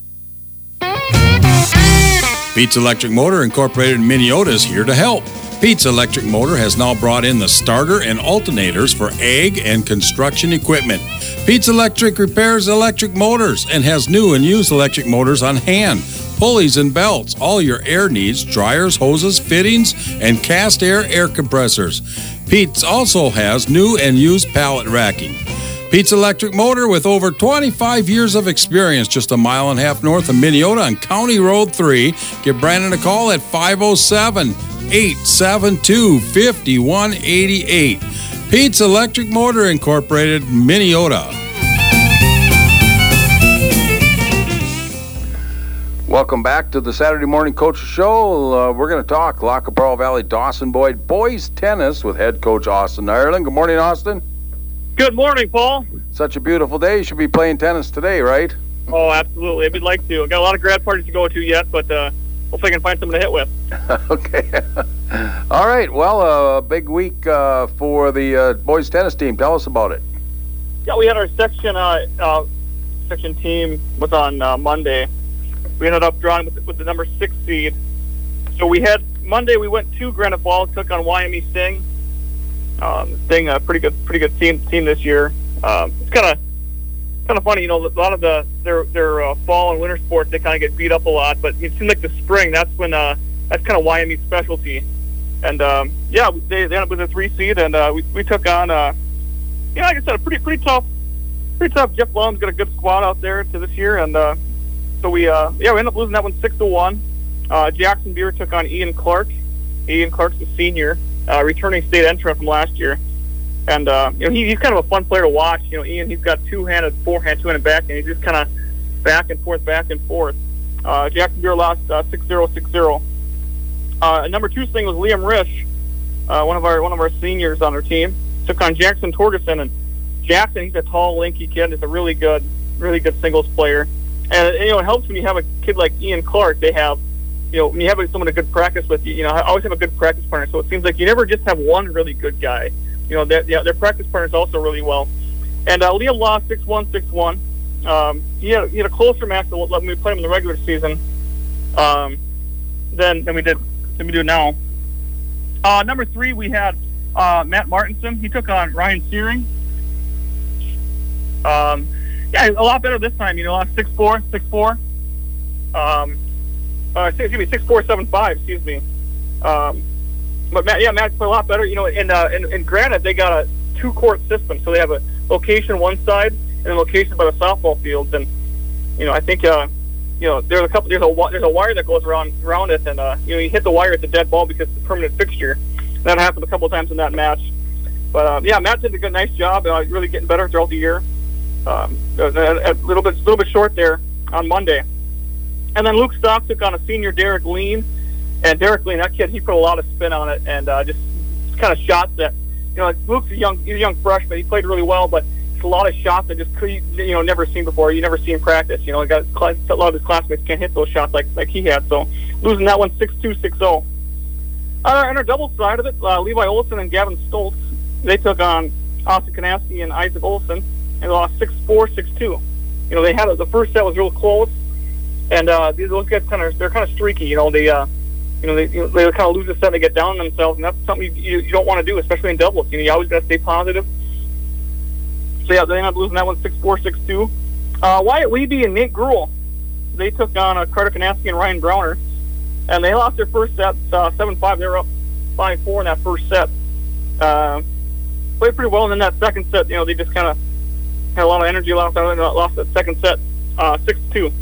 Pete's Electric Motor Incorporated in Minneota is here to help. Pete's Electric Motor has now brought in the starter and alternators for ag and construction equipment. Pete's Electric repairs electric motors and has new and used electric motors on hand, pulleys and belts, all your air needs, dryers, hoses, fittings, and cast air compressors. Pete's also has new and used pallet racking. Pete's Electric Motor with over 25 years of experience, just a mile and a half north of Minneota on County Road 3. Give Brandon a call at 507-872-5188. Pete's Electric Motor Incorporated, Minneota. Welcome back to the Saturday Morning Coaches Show. We're going to talk La Capral Valley Dawson Boyd boys tennis with head coach Austin Ireland. Good morning, Austin. Good morning, Paul. Such a beautiful day. You should be playing tennis today, right? Oh, absolutely. We'd like to. I've got a lot of grad parties to go to yet, but hopefully I can find someone to hit with. Okay. All right. Well, a big week for the boys tennis team. Tell us about it. Yeah, we had our section team was on Monday. We ended up drawing with the number 6 seed. So we had Monday. We went to Granite Falls, took on YME Sting. Sting, a pretty good team this year. It's kind of funny, a lot of their fall and winter sports, they kind of get beat up a lot, but it seems like the spring, that's when that's kind of YME's specialty. And they ended up with a 3 seed, and we took on like I said, a pretty tough. Jeff Lund's got a good squad out there to this year, and so we ended up losing that one 6-1. Jackson Beer took on Ian Clark. Ian Clark's a senior, returning state entrant from last year. And, he's kind of a fun player to watch. Ian, he's got two-handed forehand, two-handed backhand. He's just kind of back and forth. Jackson Beer lost 6-0. Number 2 thing was Liam Risch, one of our seniors on our team. Took on Jackson Torgerson. And Jackson, he's a tall, lanky kid. He's a really good singles player. And, it helps when you have a kid like Ian Clark. They have, when you have someone to good practice with, I always have a good practice partner. So it seems like you never just have one really good guy. Their practice partners also really well. And Liam lost 6-1, 6-1. He had a closer match than we played him in the regular season than we do now. Number 3, we had Matt Martinson. He took on Ryan Searing. A lot better this time. 6-4, 6-4. 6-4, 7-5. Excuse me. But Matt played a lot better. In Granite, they got a 2-court system, so they have a location one side and a location by the softball fields. And I think there's a wire that goes around it, and you hit the wire, it's a dead ball because it's a permanent fixture. That happened a couple of times in that match. But Matt did a nice job. Really getting better throughout the year. A little bit short there on Monday. And then Luke Stock took on a senior, Derek Lean. And Derek Lean, that kid, he put a lot of spin on it, and just kind of shots that, Luke's he's a young freshman. He played really well, but it's a lot of shots that just never seen before. You never see him practice. A lot of his classmates can't hit those shots like he had. So losing that one 6-2, 6-0. On our double side of it, Levi Olson and Gavin Stoltz, they took on Austin Kanaski and Isaac Olson, and they lost 6-4, 6-2. They had the first set was real close, and those guys they're kind of streaky. They kind of lose a set and they get down on themselves, and that's something you don't want to do, especially in doubles. You always got to stay positive. So, they ended up losing that one 6-4, 6-2. Wyatt Leby and Nate Gruel, they took on Carter Kanaski and Ryan Browner, and they lost their first set 7-5. They were up 5-4 in that first set. Played pretty well, and then that second set, they just kind of had a lot of energy left. And lost that second set 6-2.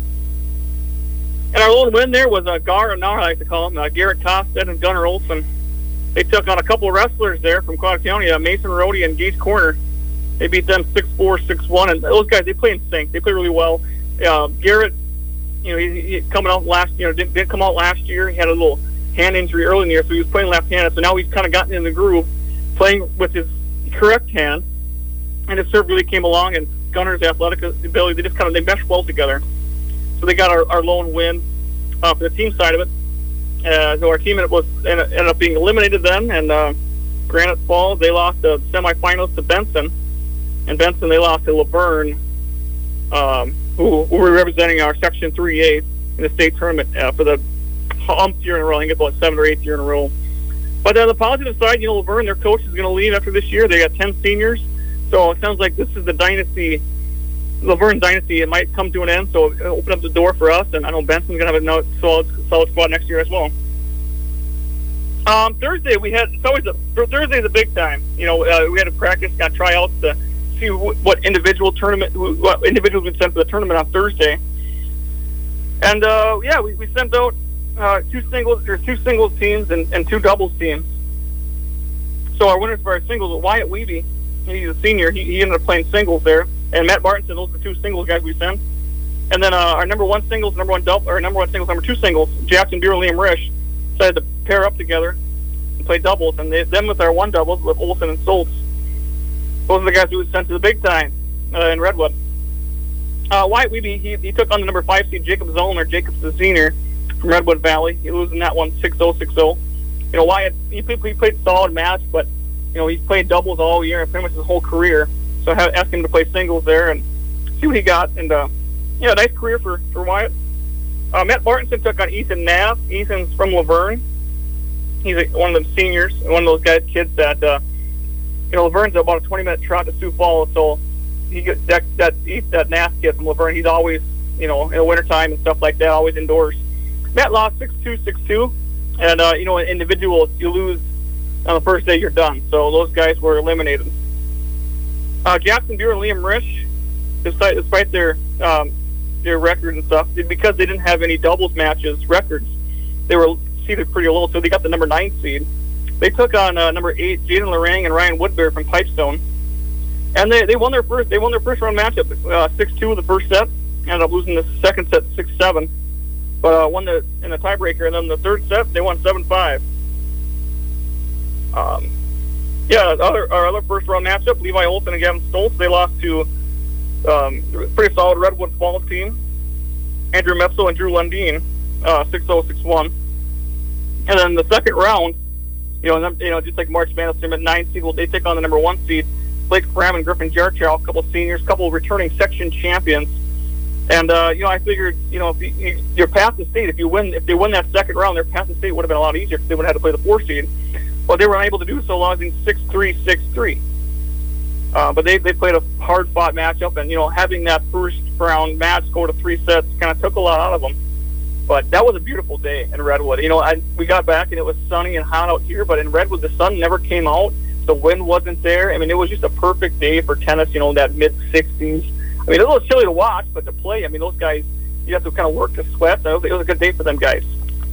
And our lone win there was Gar, and now I like to call him Garrett Kosted and Gunnar Olsen. They took on a couple of wrestlers there from Quad County, Mason Rody and Gage Corner. They beat them 6-4, 6-1, and those guys, they play in sync. They play really well. Garrett, he coming out last, didn't come out last year. He had a little hand injury early in the year, so he was playing left-handed. So now he's kind of gotten in the groove, playing with his correct hand, and his serve really came along. And Gunnar's athletic ability, they meshed well together. So they got our lone win for the team side of it. So our team ended up being eliminated then, and Granite Falls, they lost the semifinals to Benson. And Benson, they lost to Laverne, who were representing our Section 3A in the state tournament for the umpth year in a row. I think it's about 7th or 8th year in a row. But on the positive side, Laverne, their coach is going to leave after this year. They got 10 seniors. So it sounds like this is the dynasty, Laverne dynasty. It might come to an end, so it'll open up the door for us. And I know Benson's going to have a solid squad next year as well. Thursday, Thursday's a big time. We had to practice, got tryouts to see what individuals we sent for the tournament on Thursday. And we sent out two singles teams and 2 doubles teams. So our winners for our singles were Wyatt Weeby. He's a senior. He ended up playing singles there. And Matt Bartonson, those are the 2 singles guys we sent. And then our number 1 singles, number 2 singles, Jackson Bureau and Liam Risch decided to pair up together and play doubles. And them with our 1 doubles with Olsen and Stoltz. Those are the guys who was sent to the big time in Redwood. Wyatt Weeby, he took on the number 5 seed Jacob Zollner. Jacob's the senior from Redwood Valley. He losing that one 6-0, 6-0. Wyatt, he played a solid match, but he's played doubles all year, pretty much his whole career. So I asked him to play singles there and see what he got. And nice career for Wyatt. Matt Bartonson took on Ethan Naff. Ethan's from Laverne. He's one of them seniors, one of those kids that Laverne's about a 20-minute trot to Sioux Falls, so he gets that Naff kid from Laverne. He's always, in the wintertime and stuff like that, always indoors. Matt lost 6-2, 6-2, and in individual, if you lose on the first day, you're done. So those guys were eliminated. Jackson Bureau and Liam Risch, despite their record and stuff, because they didn't have any doubles matches records, they were seeded pretty low, so they got the number 9 seed. They took on number 8 Jaden Lorang and Ryan Woodbury from Pipestone, and they won their first round matchup 6-2 the first set. Ended up losing the second set 6-7, but won in the tiebreaker. And then the third set they won 7-5. Our other first round matchup, Levi Olsen and Gavin Stoltz, they lost to pretty solid Redwood Falls team, Andrew Mepso and Drew Lundeen, 6-0, 6-1. And then the second round, just like March Madness tournament, 9 seed, they take on the number 1 seed, Blake Fram and Griffin Jarchow, a couple seniors, a couple returning section champions. And I figured, if you're past the state, if they win that second round, their path to state would have been a lot easier because they would have had to play the 4 seed. But they were unable to do so, losing 6-3, 6-3. But they played a hard-fought matchup, and having that first round match go to 3 sets kind of took a lot out of them. But that was a beautiful day in Redwood. We got back and it was sunny and hot out here, but in Redwood the sun never came out. The wind wasn't there. I mean, it was just a perfect day for tennis. That mid-60s. I mean, it was a little chilly to watch, but to play, I mean, those guys, you have to kind of work to sweat. So it was a good day for them guys.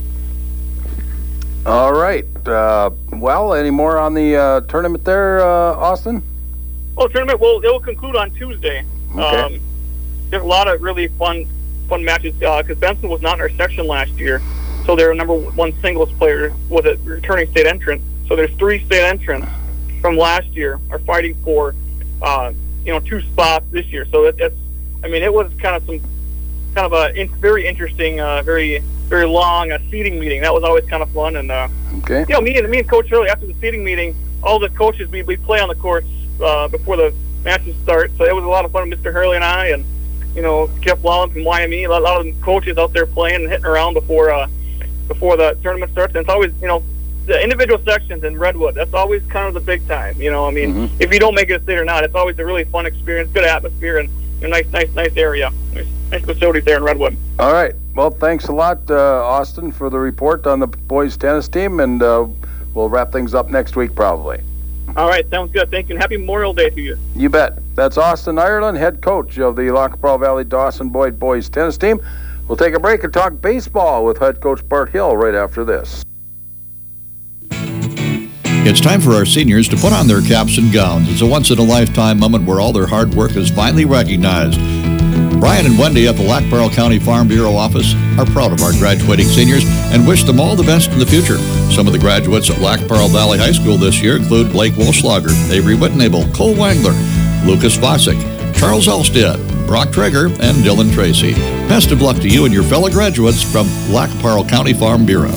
All right. Any more on the tournament there, Austin? Well, the tournament it will conclude on Tuesday. Okay. There's a lot of really fun matches because Benson was not in our section last year, so their number 1 singles player was a returning state entrant. So there's 3 state entrants from last year are fighting for 2 spots this year. So it was kind of a very interesting, very very long seating meeting. That was always kind of fun. And okay, me and Coach Hurley, after the seating meeting, all the coaches we play on the courts before the matches start. So it was a lot of fun with Mr. Hurley and I, and Jeff Wallen from YME, a lot of the coaches out there playing and hitting around before the tournament starts. And it's always the individual sections in Redwood, that's always kind of the big time. If you don't make it a state or not, it's always a really fun experience, good atmosphere, and a nice area. Nice facilities there in Redwood. All right. Well, thanks a lot, Austin, for the report on the boys tennis team, and we'll wrap things up next week probably. All right, sounds good. Thank you, and happy Memorial Day to you. You bet. That's Austin Ireland, head coach of the Lac qui Parle Valley Dawson Boyd boys tennis team. We'll take a break and talk baseball with head coach Bart Hill right after this. It's time for our seniors to put on their caps and gowns. It's a once-in-a-lifetime moment where all their hard work is finally recognized. Brian and Wendy at the Lac Parle County Farm Bureau office are proud of our graduating seniors and wish them all the best in the future. Some of the graduates at Lac Parle Valley High School this year include Blake Wolfschlager, Avery Whitnable, Cole Wangler, Lucas Vosick, Charles Elstead, Brock Traeger, and Dylan Tracy. Best of luck to you and your fellow graduates from Lac Parle County Farm Bureau.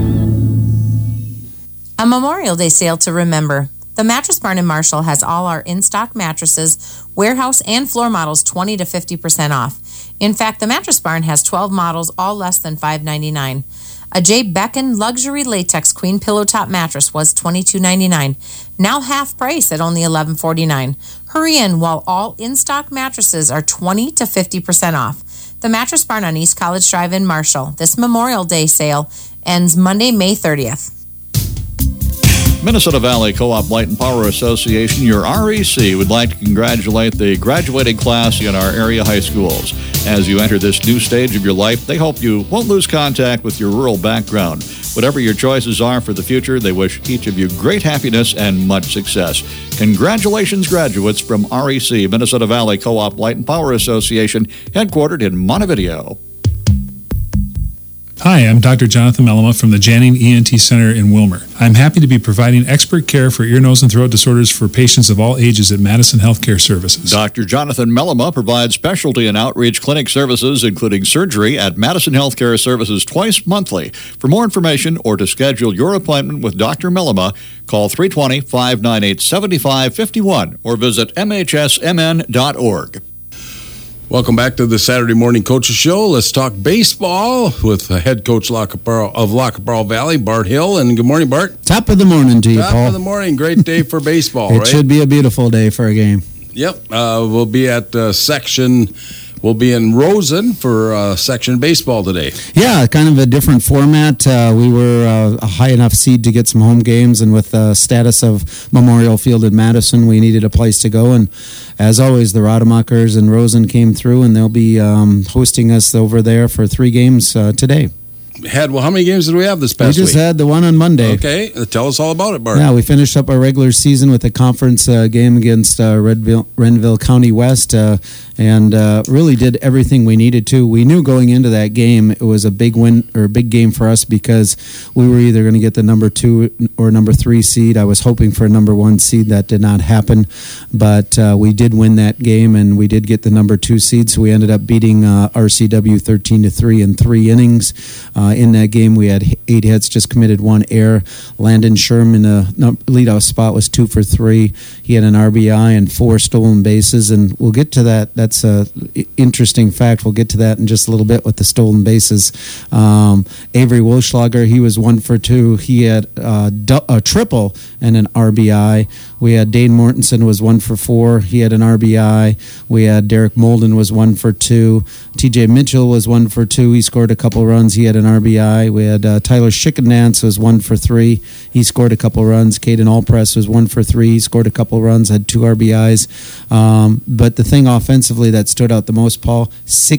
A Memorial Day sale to remember. The Mattress Barn in Marshall has all our in-stock mattresses, warehouse and floor models 20 to 50% off. In fact, the Mattress Barn has 12 models, all less than $5.99. A J. Becken luxury latex queen pillow top mattress was $22.99, now half price at only $11.49. Hurry in while all in-stock mattresses are 20 to 50% off. The Mattress Barn on East College Drive in Marshall. This Memorial Day sale ends Monday, May 30th. Minnesota Valley Co-op Light and Power Association, your REC, would like to congratulate the graduating class in our area high schools. As you enter this new stage of your life, they hope you won't lose contact with your rural background. Whatever your choices are for the future, they wish each of you great happiness and much success. Congratulations, graduates from REC, Minnesota Valley Co-op Light and Power Association, headquartered in Montevideo. Hi, I'm Dr. Jonathan Mellema from the Janning ENT Center in Wilmer. I'm happy to be providing expert care for ear, nose, and throat disorders for patients of all ages at Madison Healthcare Services. Dr. Jonathan Mellema provides specialty and outreach clinic services, including surgery, at Madison Healthcare Services twice monthly. For more information or to schedule your appointment with Dr. Mellema, call 320-598-7551 or visit mhsmn.org. Welcome back to the Saturday Morning Coaches Show. Let's talk baseball with head coach of Lac qui Parle Valley, Bart Hill. And good morning, Bart. Top of the morning to you, Paul. Top of the morning. Great day for baseball, right? It should be a beautiful day for a game. Yep. We'll be at section... We'll be in Rosen for section baseball today. Yeah, kind of a different format. We were a high enough seed to get some home games, and with the status of Memorial Field in Madison, we needed a place to go. And as always, the Rademachers and Rosen came through, and they'll be hosting us over there for 3 games today. How many games did we have this past week? We just had the one on Monday. Okay, tell us all about it, Bart. Yeah, we finished up our regular season with a conference game against Renville County West, and really did everything we needed to. We knew going into that game it was a big win or a big game for us because we were either going to get the number 2 or number 3 seed. I was hoping for a number 1 seed. That did not happen, but we did win that game, and we did get the number 2 seed. So we ended up beating RCW 13-3 in 3 innings. In that game, we had 8 hits, just committed 1 error. Landon Sherman, the leadoff spot, was 2 for 3. He had an RBI and 4 stolen bases, and we'll get to that. That's an interesting fact. We'll get to that in just a little bit with the stolen bases. Avery Wolfschlager, he was 1 for 2. He had a triple and an RBI. We had Dane Mortensen was 1 for 4. He had an RBI. We had Derek Molden was 1 for 2. TJ Mitchell was 1 for 2. He scored a couple runs. He had an RBI. We had Tyler Schickendance was 1 for 3. He scored a couple runs. Caden Allpress was 1 for 3. He scored a couple runs, had 2 RBIs. But the thing offensively that stood out the most, Paul,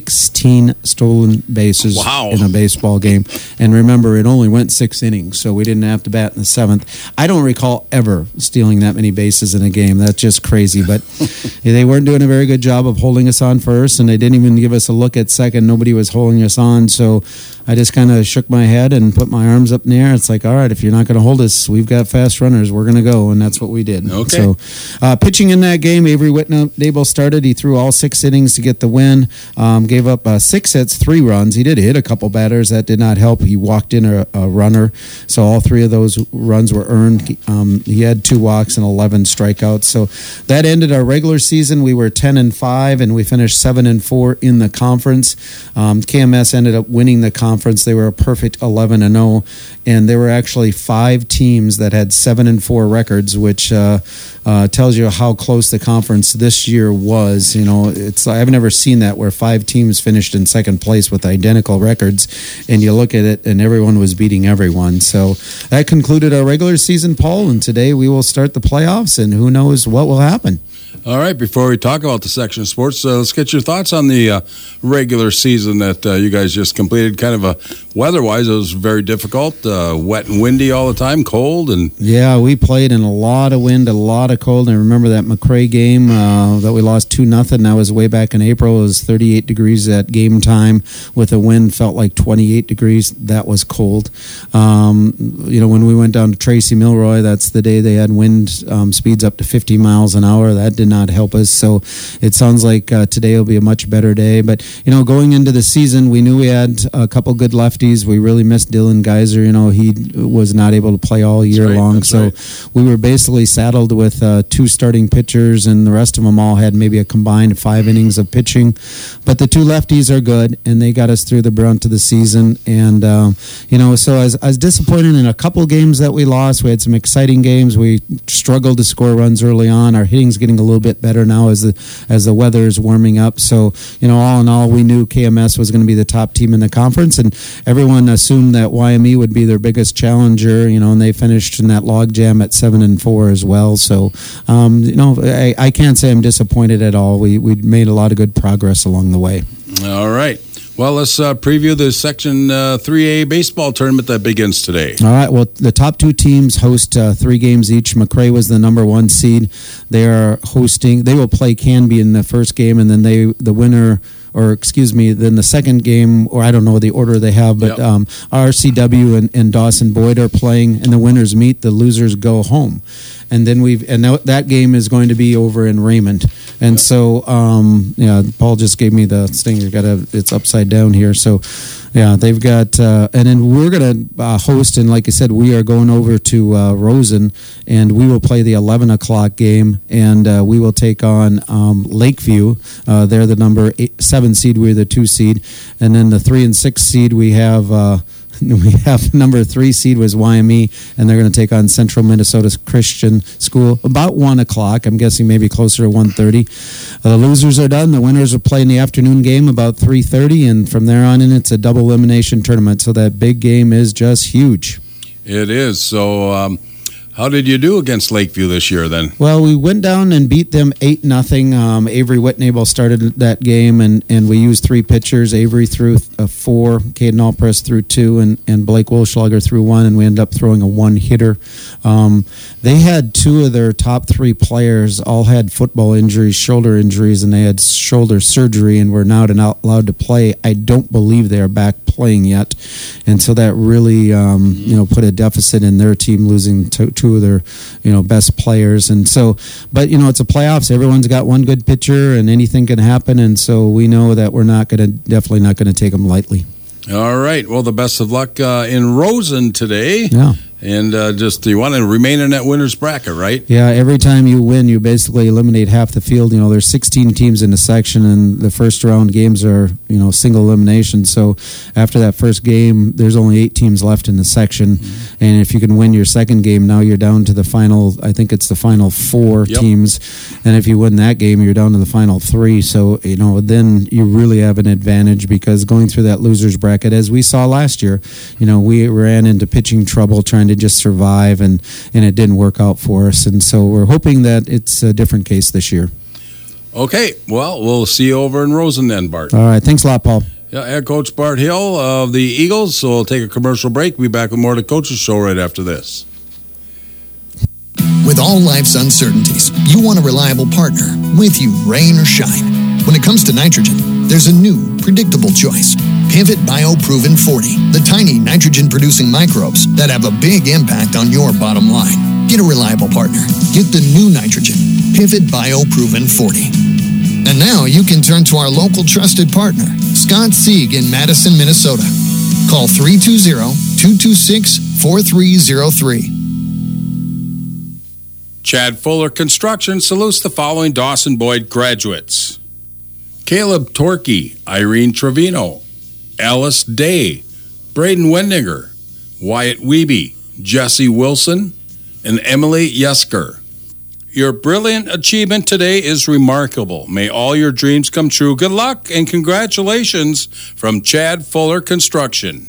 16 stolen bases in a baseball game. And remember, it only went 6 innings, so we didn't have to bat in the 7th. I don't recall ever stealing that many bases in a game. That's just crazy. But they weren't doing a very good job of holding us on first, and they didn't even give us a look at second. Nobody was holding us on, so I just kind of shook my head and put my arms up in the air. It's like, all right, if you're not going to hold us, we've got fast runners. We're going to go, and that's what we did. Okay. So pitching in that game, Avery Whitnable started. He threw all 6 innings to get the win. Gave up 6 hits, 3 runs. He did hit a couple batters. That did not help. He walked in a runner, so all 3 of those runs were earned. He had 2 walks and a 11 strikeouts. So that ended our regular season. We were 10-5, and we finished 7-4 in the conference. KMS ended up winning the conference. They were a perfect 11-0, and there were actually 5 teams that had 7-4 records, which tells you how close the conference this year was. I've never seen that where 5 teams finished in second place with identical records, and you look at it and everyone was beating everyone. So that concluded our regular season, Paul, and today we will start the playoffs, and who knows what will happen. All right, before we talk about the section of sports, let's get your thoughts on the regular season that you guys just completed. Kind of weather-wise, it was very difficult, wet and windy all the time, cold. Yeah, we played in a lot of wind, a lot of cold. And I remember that McRae game that we lost 2-0. That was way back in April. It was 38 degrees at game time with a wind, felt like 28 degrees. That was cold. When we went down to Tracy Milroy, that's the day they had wind speeds up to 50 miles an hour. That did not help us. So it sounds like today will be a much better day. But, going into the season, we knew we had a couple good lefties. We really missed Dylan Geyser. He was not able to play all year long. So we were basically saddled with 2 starting pitchers, and the rest of them all had maybe a combined 5 innings of pitching. But the 2 lefties are good, and they got us through the brunt of the season. And, so I was disappointed in a couple games that we lost. We had some exciting games. We struggled to score runs early on. Our hitting's getting a little bit better now as the weather is warming up. So, all in all, we knew KMS was going to be the top team in the conference, and everyone assumed that YME would be their biggest challenger, and they finished in that logjam at 7-4 as well. So, I can't say I'm disappointed at all. We made a lot of good progress along the way. All right. Well, let's preview the Section 3A baseball tournament that begins today. All right. Well, the top 2 teams host 3 games each. McRae was the number 1 seed. They are hosting. They will play Canby in the first game, and then then the second game, or I don't know the order they have, but RCW and Dawson Boyd are playing, and the winners meet. The losers go home. And then that game is going to be over in Raymond. And so, Paul just gave me the thing. It's upside down here. So, yeah, they've got, and then we're going to host, and like I said, we are going over to Rosen, and we will play the 11 o'clock game, and we will take on Lakeview. They're the number 7 seed. We're the 2 seed. And then the 3 and 6 seed, we have number 3 seed was YME, and they're going to take on Central Minnesota Christian School about 1 o'clock. I'm guessing maybe closer to 1:30. The losers are done. The winners will play in the afternoon game about 3:30, and from there on in, it's a double elimination tournament. So that big game is just huge. It is. So, how did you do against Lakeview this year then? Well, we went down and beat them 8-0. Avery Whitnable started that game, and we used 3 pitchers. Avery threw 4, Caden Allpress threw 2, and Blake Wolschlager threw 1, and we ended up throwing a 1-hitter. They had 2 of their top 3 players all had football injuries, shoulder injuries, and they had shoulder surgery and were not allowed to play. I don't believe they are back playing yet, and so that really put a deficit in their team, losing 2 of their best players. And so, but it's a playoffs. Everyone's got one good pitcher, and anything can happen. And so we know that we're definitely not going to take them lightly. All right. Well, the best of luck in Rosen today. Yeah. And you want to remain in that winner's bracket, right? Yeah, every time you win, you basically eliminate half the field. There's 16 teams in the section, and the first round games are, single elimination. So after that first game, there's only 8 teams left in the section. Mm-hmm. And if you can win your second game, now you're down to the final, I think it's the final 4 teams. And if you win that game, you're down to the final 3. So, then you really have an advantage, because going through that loser's bracket, as we saw last year, we ran into pitching trouble trying to just survive, and it didn't work out for us. And so we're hoping that it's a different case this year. Okay, well, we'll see you over in Rosen then, Bart. All right, thanks a lot, Paul. Yeah, head coach Bart Hill of the Eagles. So we'll take a commercial break. We'll be back with more of the Coaches Show right after this. With all life's uncertainties, you want a reliable partner with you, rain or shine. When it comes to nitrogen, there's a new, predictable choice. Pivot BioProven 40, the tiny nitrogen-producing microbes that have a big impact on your bottom line. Get a reliable partner. Get the new nitrogen, Pivot BioProven 40. And now you can turn to our local trusted partner, Scott Sieg in Madison, Minnesota. Call 320-226-4303. Chad Fuller Construction salutes the following Dawson Boyd graduates: Caleb Torkey, Irene Trevino, Alice Day, Braden Wendinger, Wyatt Wiebe, Jesse Wilson, and Emily Yesker. Your brilliant achievement today is remarkable. May all your dreams come true. Good luck and congratulations from Chad Fuller Construction.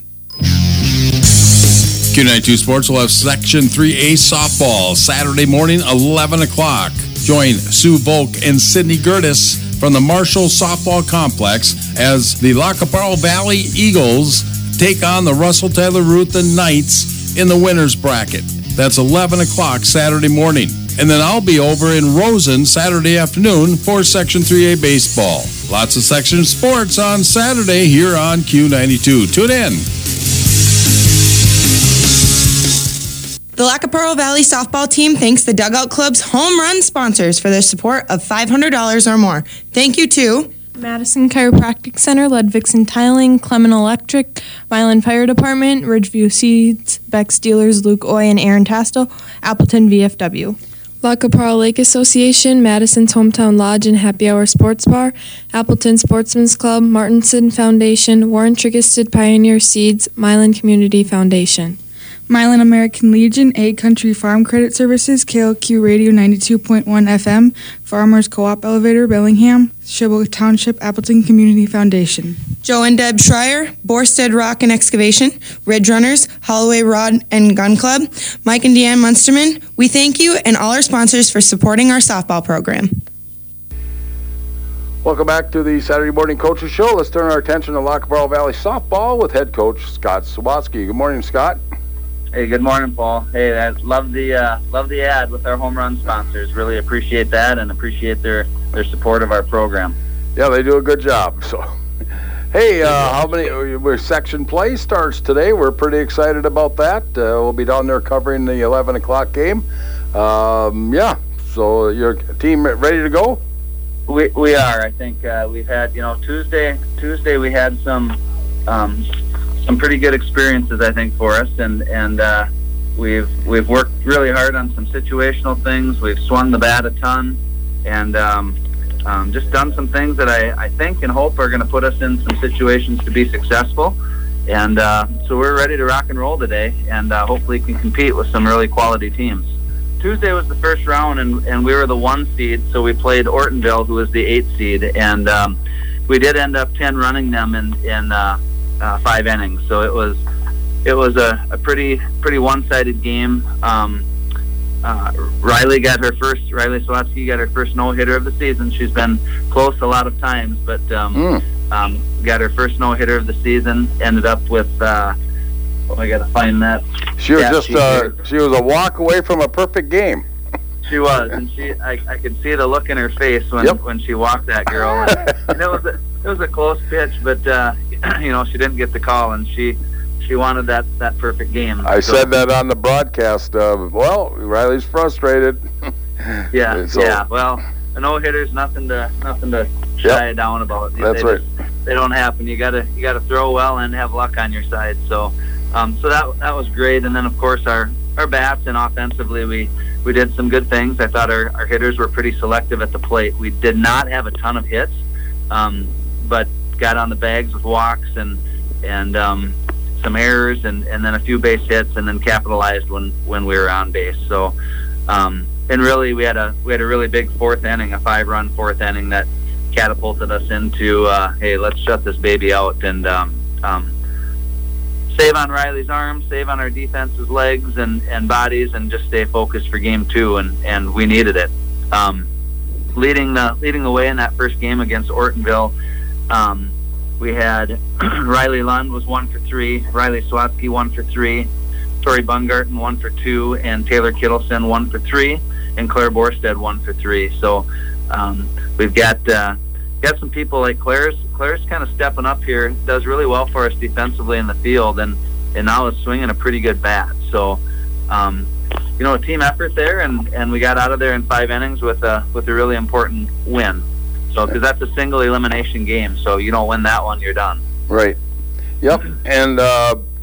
Q92 Sports will have Section 3A softball Saturday morning, 11 o'clock. Join Sue Volk and Sydney Gertis from the Marshall Softball Complex as the Lacaparo Valley Eagles take on the Russell Taylor Ruth Knights in the winner's bracket. That's 11 o'clock Saturday morning. And then I'll be over in Rosen Saturday afternoon for Section 3A baseball. Lots of Section sports on Saturday here on Q92. Tune in. The Lacaparo Valley softball team thanks the Dugout Club's home run sponsors for their support of $500 or more. Thank you to Madison Chiropractic Center, Ludvixen Tiling, Clement Electric, Milan Fire Department, Ridgeview Seeds, Beck's Dealers, Luke Oy and Aaron Tastel, Appleton VFW. Lacaparo Lake Association, Madison's Hometown Lodge and Happy Hour Sports Bar, Appleton Sportsman's Club, Martinson Foundation, Warren Triggested Pioneer Seeds, Milan Community Foundation. Milan American Legion, Ag Country Farm Credit Services, KLQ Radio 92.1 FM, Farmers Co-op Elevator, Bellingham, Sheboygan Township, Appleton Community Foundation. Joe and Deb Schreier, Borstead Rock and Excavation, Ridge Runners, Holloway Rod and Gun Club, Mike and Deanne Munsterman. We thank you and all our sponsors for supporting our softball program. Welcome back to the Saturday Morning Coaches Show. Let's turn our attention to Lacaparo Valley softball with head coach Scott Sawatsky. Good morning, Scott. Hey, good morning, Paul. Hey, I love the ad with our home run sponsors. Really appreciate that and appreciate their support of our program. Yeah, they do a good job. So, hey, how many? Section play starts today. We're pretty excited about that. We'll be down there covering the 11 o'clock game. Yeah. So, your team ready to go? We are. I think we've had Tuesday we had some pretty good experiences, I think, for us, and we've worked really hard on some situational things. We've swung the bat a ton, and just done some things that I think and hope are going to put us in some situations to be successful. And so we're ready to rock and roll today, and hopefully can compete with some really quality teams. Tuesday was the first round, and we were the 1 seed, so we played Ortonville, who was the 8 seed, and we did end up 10 running them in 5 innings. So it was a pretty one-sided game. Riley Sawatsky got her first no-hitter of the season. She's been close a lot of times, but got her first no-hitter of the season. Ended up with I got to find that. She was she was a walk away from a perfect game. She was, and I could see the look in her face when she walked that girl. And it was a close pitch, but she didn't get the call, and she wanted that perfect game. I said that on the broadcast. Well, Riley's frustrated. Yeah. Well, a no-hitter's nothing to shy down about. That's right. They don't happen. You gotta throw well and have luck on your side. So that was great. And then of course our bats, and offensively we did some good things. I thought our hitters were pretty selective at the plate. We did not have a ton of hits, but got on the bags with walks and some errors and then a few base hits, and then capitalized when we were on base. So and really we had a really big 4th inning, a 5-run 4th inning that catapulted us into hey, let's shut this baby out and save on Riley's arms, save on our defense's legs and bodies, and just stay focused for game 2, and we needed it. Leading the way in that first game against Ortonville, we had Riley Lund was 1 for 3, Riley Sawatsky 1 for 3, Tori Bungarten 1 for 2, and Taylor Kittleson 1 for 3, and Claire Borstead 1 for 3. So we've got some people like Claire's kind of stepping up here, does really well for us defensively in the field, and now is swinging a pretty good bat. So a team effort there, and we got out of there in 5 innings with a really important win. So, because that's a single elimination game, so you don't win that one, you're done. Right. Yep. And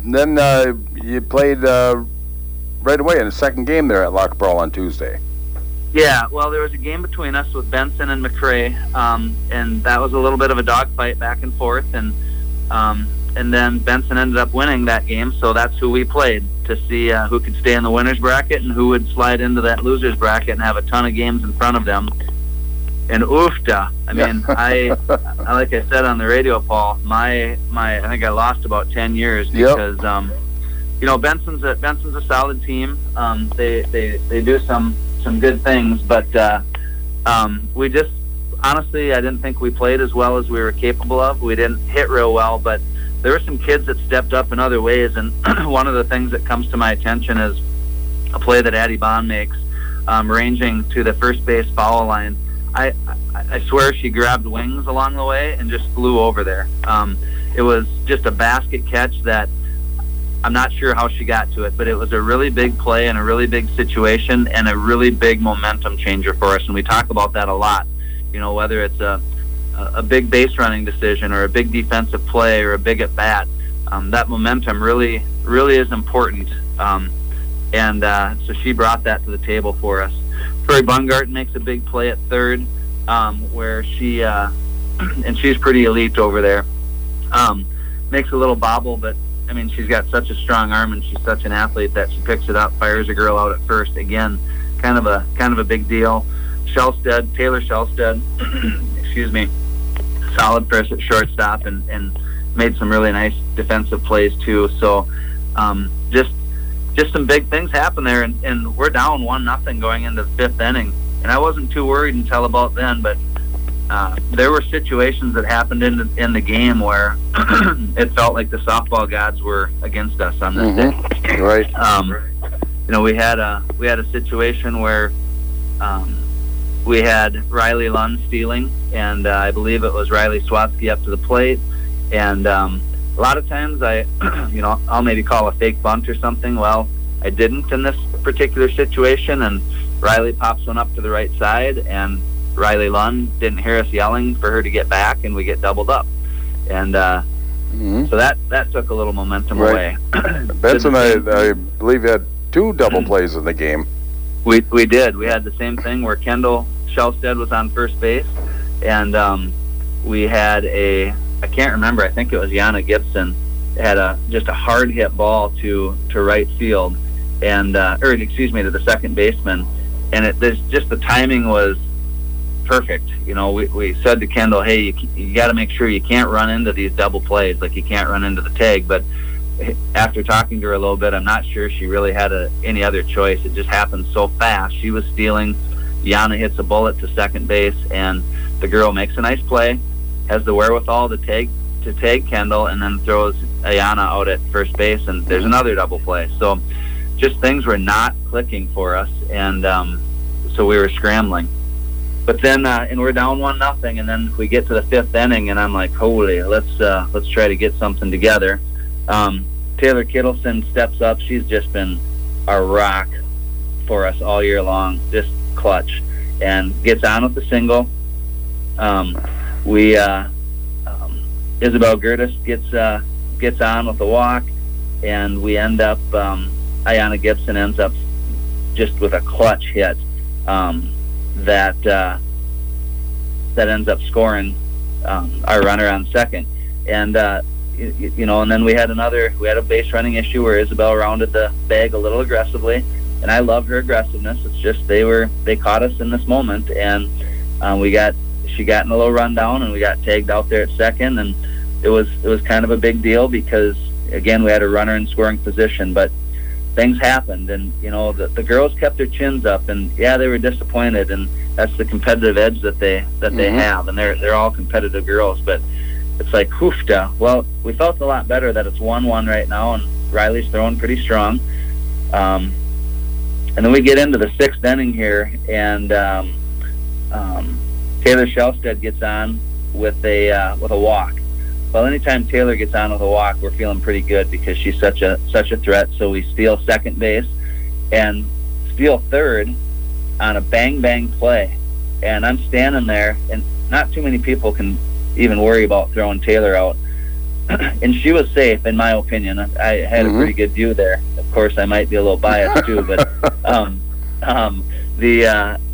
then you played right away in the second game there at Lacaparo on Tuesday. Yeah, well, there was a game between us with Benson and McRae, and that was a little bit of a dogfight back and forth, and then Benson ended up winning that game, so that's who we played to see who could stay in the winner's bracket and who would slide into that loser's bracket and have a ton of games in front of them. And oofta, I mean, I like I said on the radio, Paul, I think I lost about 10 years because, Benson's a solid team. They do some good things, but we just, honestly, I didn't think we played as well as we were capable of. We didn't hit real well, but there were some kids that stepped up in other ways, and one of the things that comes to my attention is a play that Addie Bond makes, ranging to the first base foul line. I swear she grabbed wings along the way and just flew over there. It was just a basket catch that I'm not sure how she got to it, but it was a really big play and a really big situation and a really big momentum changer for us. And we talk about that a lot, whether it's a big base running decision or a big defensive play or a big at bat. That momentum really, really is important. So she brought that to the table for us. Tori Bungarten makes a big play at third, where she and she's pretty elite over there. Makes a little bobble, but I mean, she's got such a strong arm and she's such an athlete that she picks it up, fires a girl out at first. Again, kind of a big deal. Taylor Shellstead, excuse me, solid press at shortstop and made some really nice defensive plays too. So just some big things happen there, and we're down 1-0 going into the fifth inning. And I wasn't too worried until about then, but there were situations that happened in the game where it felt like the softball gods were against us on this day. Right. We had a situation where we had Riley Lund stealing, and I believe it was Riley Swatsky up to the plate, and a lot of times I'll maybe call a fake bunt or something. Well, I didn't in this particular situation, and Riley pops one up to the right side, and Riley Lund didn't hear us yelling for her to get back, and we get doubled up. And so that took a little momentum away. Benson, I believe, had 2 double plays in the game. We did. We had the same thing where Kendall Shellstead was on first base, and we had I can't remember, I think it was Yana Gibson, had just a hard hit ball to right field, and to the second baseman, and just the timing was perfect. We said to Kendall, hey, you got to make sure you can't run into these double plays, like you can't run into the tag. But after talking to her a little bit, I'm not sure she really had any other choice. It just happened so fast. She was stealing. Yana hits a bullet to second base, and the girl makes a nice play, has the wherewithal to tag Kendall, and then throws Ayana out at first base, and there's another double play. So just things were not clicking for us, and so we were scrambling. But then, and we're down 1-0, and then we get to the fifth inning, and I'm like, holy, let's try to get something together. Taylor Kittleson steps up. She's just been a rock for us all year long, just clutch, and gets on with the single. Isabel Gertis gets on with the walk, and we end up, Ayana Gibson ends up just with a clutch hit that ends up scoring our runner on second. And and then we had a base running issue where Isabel rounded the bag a little aggressively, and I love her aggressiveness. It's just they caught us in this moment, and she got in a little rundown, and we got tagged out there at second, and it was kind of a big deal because again we had a runner in scoring position, but things happened, and the girls kept their chins up, and they were disappointed, and that's the competitive edge that they have, and they're all competitive girls, but it's like hoofda. Well, we felt a lot better that it's 1-1 right now, and Riley's throwing pretty strong, and then we get into the sixth inning here, and Taylor Shellstead gets on with a walk. Well, anytime Taylor gets on with a walk, we're feeling pretty good because she's such a threat. So we steal second base and steal third on a bang play. And I'm standing there, and not too many people can even worry about throwing Taylor out. And she was safe, in my opinion. I had a pretty good view there. Of course, I might be a little biased too, but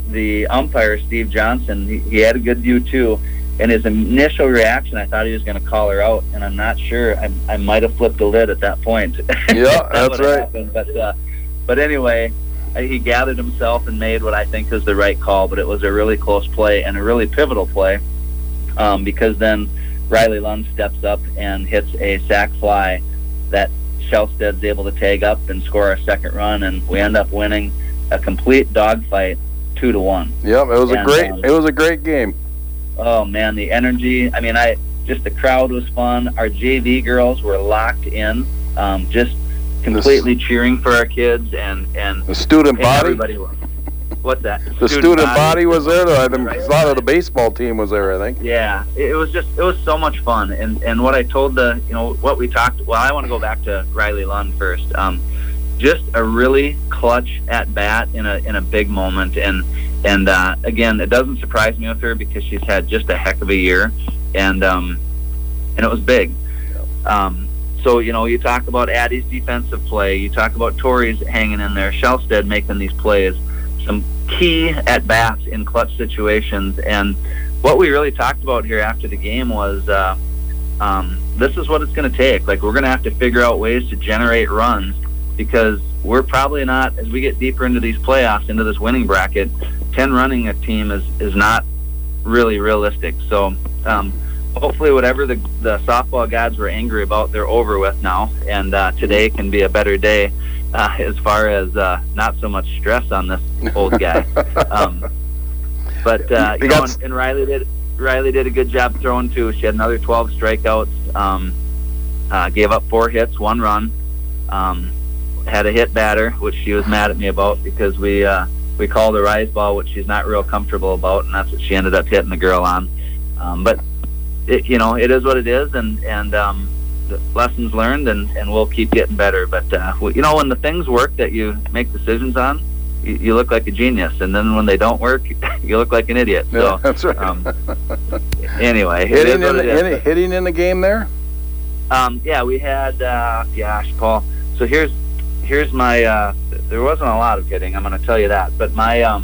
the umpire, Steve Johnson, he had a good view too. And his initial reaction, I thought he was going to call her out, and I'm not sure. I might have flipped the lid at that point. Yeah, that's right. Happened. But anyway, he gathered himself and made what I think is the right call. But it was a really close play and a really pivotal play, because then Riley Lund steps up and hits a sac fly that Shellstead's able to tag up and score our second run, and we end up winning a complete dogfight, 2-1. Yep, it was a great game. Oh man, the energy! I mean, the crowd was fun. Our JV girls were locked in, just completely cheering for our kids, and the student body. Everybody was. What's that? The student body was there. I think a lot of the baseball team was there, I think. Yeah, it was so much fun. And what I told what we talked. Well, I want to go back to Riley Lund first. Just a really clutch at bat in a big moment, and again, it doesn't surprise me with her because she's had just a heck of a year, and it was big. So you talk about Addie's defensive play, you talk about Tori's hanging in there, Shellstead making these plays, some key at bats in clutch situations, and what we really talked about here after the game was this is what it's going to take. Like, we're going to have to figure out ways to generate runs, because we're probably not, as we get deeper into these playoffs, into this winning bracket, 10 running a team is not really realistic. So hopefully whatever the softball gods were angry about, they're over with now, and today can be a better day as far as not so much stress on this old guy. And Riley did a good job throwing too. She had another 12 strikeouts, gave up 4 hits, 1 run, had a hit batter, which she was mad at me about because we called a rise ball, which she's not real comfortable about, and that's what she ended up hitting the girl on. But it is what it is, and the lessons learned, and we'll keep getting better. But when the things work that you make decisions on, you look like a genius, and then when they don't work, you look like an idiot. Yeah, so that's right. Anyway, hitting in the game there. Yeah, we had. Gosh, Paul. So here's my. There wasn't a lot of hitting, I'm going to tell you that, but my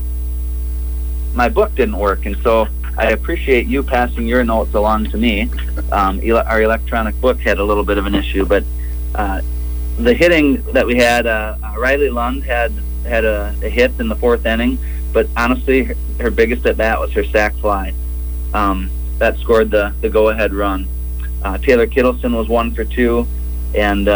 book didn't work, and so I appreciate you passing your notes along to me. Our electronic book had a little bit of an issue, but the hitting that we had, Riley Lund had a hit in the 4th inning, but honestly, her biggest at bat was her sac fly. That scored the go-ahead run. Taylor Kittleson was 1 for 2, and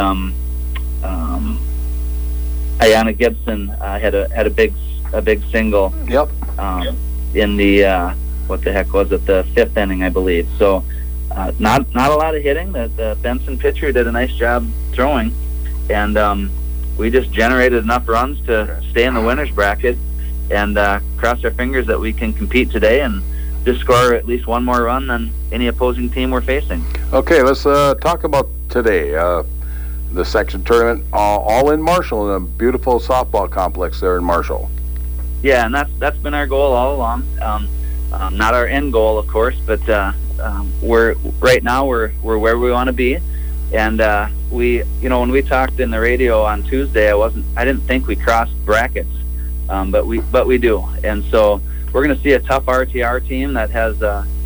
Ayanna Gibson had a big single. Yep. In the what the heck was it? The 5th inning, I believe. So not a lot of hitting. The Benson pitcher did a nice job throwing, and we just generated enough runs to stay in the winners bracket, and cross our fingers that we can compete today and just score at least one more run than any opposing team we're facing. Okay, let's talk about today. The section tournament, all in Marshall, in a beautiful softball complex there in Marshall. Yeah, and that's been our goal all along. Not our end goal, of course, but we're where we want to be. And when we talked in the radio on Tuesday, I didn't think we crossed brackets, but we do. And so we're going to see a tough RTR team that has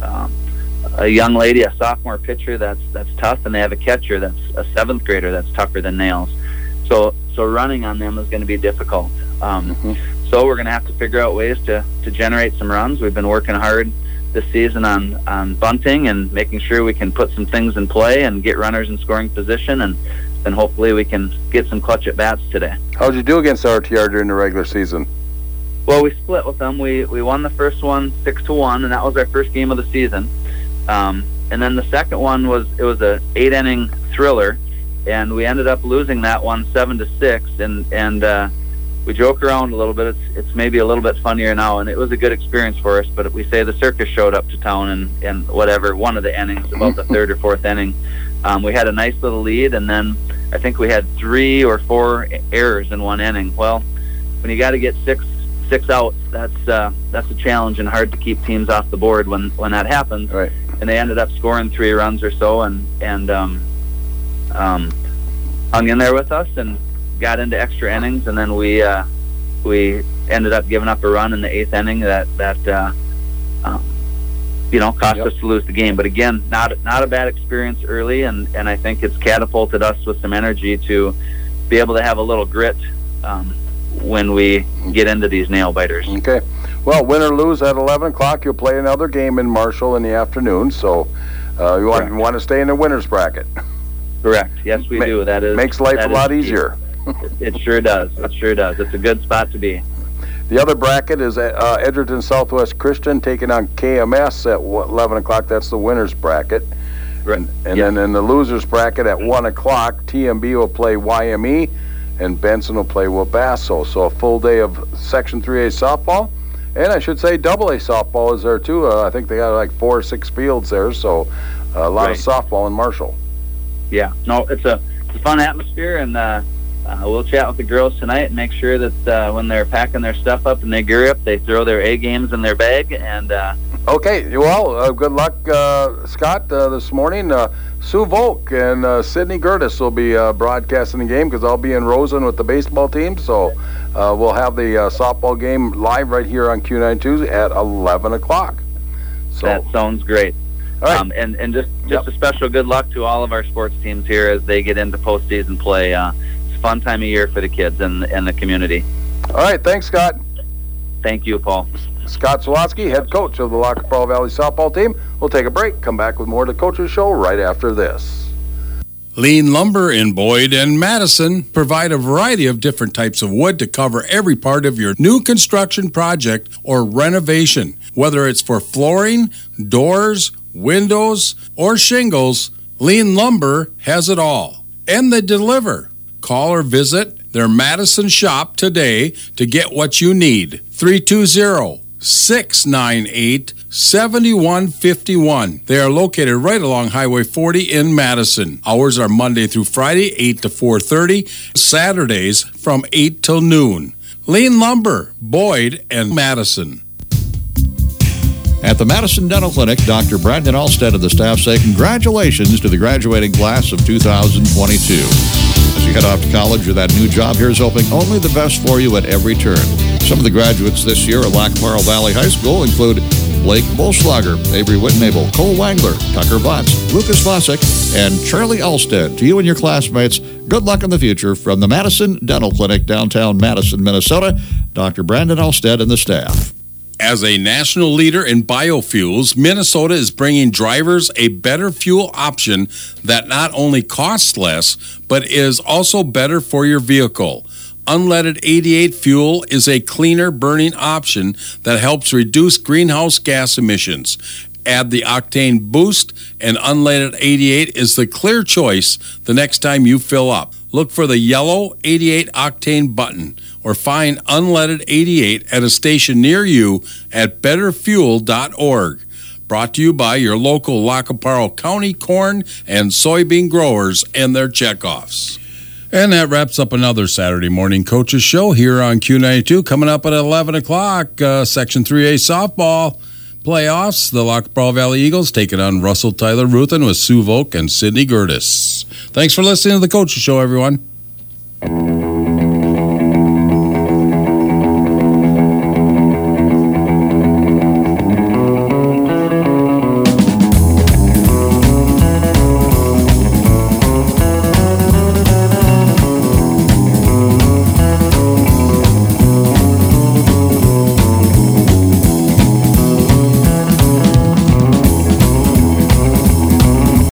a young lady, a sophomore pitcher that's tough, and they have a catcher that's a 7th grader that's tougher than nails. So running on them is going to be difficult. So we're going to have to figure out ways to generate some runs. We've been working hard this season on bunting and making sure we can put some things in play and get runners in scoring position, and then hopefully we can get some clutch at bats today. How'd you do against RTR during the regular season? Well, we split with them. We won the first one 6-1, and that was our first game of the season. And then the second one was a 8-inning thriller, and we ended up losing that one 7-6. And we joke around a little bit. It's maybe a little bit funnier now, and it was a good experience for us. But we say the circus showed up to town, and whatever, one of the innings, about the 3rd or 4th inning, we had a nice little lead, and then I think we had 3 or 4 errors in one inning. Well, when you got to get six outs, that's a challenge and hard to keep teams off the board when that happens. Right. And they ended up scoring 3 runs or so, and hung in there with us and got into extra innings, and then we ended up giving up a run in the 8th inning that cost us to lose the game. But again, not a bad experience early, and I think it's catapulted us with some energy to be able to have a little grit when we get into these nail biters. Okay. Well, win or lose at 11 o'clock, you'll play another game in Marshall in the afternoon, so you want to stay in the winner's bracket. Correct. Yes, we do. That makes life a lot easier. It sure does. It sure does. It's a good spot to be. The other bracket is Edgerton Southwest Christian taking on KMS at 11 o'clock. That's the winner's bracket. Right. And then in the loser's bracket at 1 o'clock, TMB will play YME and Benson will play Wabasso. So a full day of Section 3A softball. And I should say AA softball is there too. I think they got like 4 or 6 fields there. So a lot of softball in Marshall. Yeah. No, it's a fun atmosphere, and we'll chat with the girls tonight and make sure that when they're packing their stuff up and they gear up, they throw their A games in their bag. And okay, well, good luck, Scott, this morning. Sue Volk and Sydney Gertis will be broadcasting the game because I'll be in Rosen with the baseball team. So we'll have the softball game live right here on Q92 at 11 o'clock. So that sounds great. All right. And just a special good luck to all of our sports teams here as they get into postseason play. It's a fun time of year for the kids and the community. All right, thanks, Scott. Thank you, Paul. Scott Swatsky, head coach of the La Capella Valley softball team. We'll take a break, come back with more of the Coach's Show right after this. Lean Lumber in Boyd and Madison provide a variety of different types of wood to cover every part of your new construction project or renovation. Whether it's for flooring, doors, windows, or shingles, Lean Lumber has it all. And they deliver. Call or visit their Madison shop today to get what you need. 320-698-7151. They are located right along Highway 40 in Madison. Hours are Monday through Friday, 8 to 4:30. Saturdays from 8 till noon. Lean Lumber, Boyd, and Madison. At the Madison Dental Clinic, Dr. Brandon Alstead and the staff say congratulations to the graduating class of 2022. As you head off to college or that new job, here's hoping only the best for you at every turn. Some of the graduates this year at Lac-Marl Valley High School include Blake Bolschlager, Avery Whitnable, Cole Wangler, Tucker Botts, Lucas Vosick, and Charlie Alstead. To you and your classmates, good luck in the future from the Madison Dental Clinic, downtown Madison, Minnesota. Dr. Brandon Alstead and the staff. As a national leader in biofuels, Minnesota is bringing drivers a better fuel option that not only costs less, but is also better for your vehicle. Unleaded 88 fuel is a cleaner burning option that helps reduce greenhouse gas emissions. Add the octane boost, and unleaded 88 is the clear choice the next time you fill up. Look for the yellow 88 octane button or find unleaded 88 at a station near you at betterfuel.org. Brought to you by your local La Capella County corn and soybean growers and their checkoffs. And that wraps up another Saturday morning Coach's Show here on Q92. Coming up at 11 o'clock, Section 3A softball playoffs. The La Capella Valley Eagles taking on Russell Tyler Ruthin with Sue Volk and Sydney Gertis. Thanks for listening to the Coach's Show, everyone.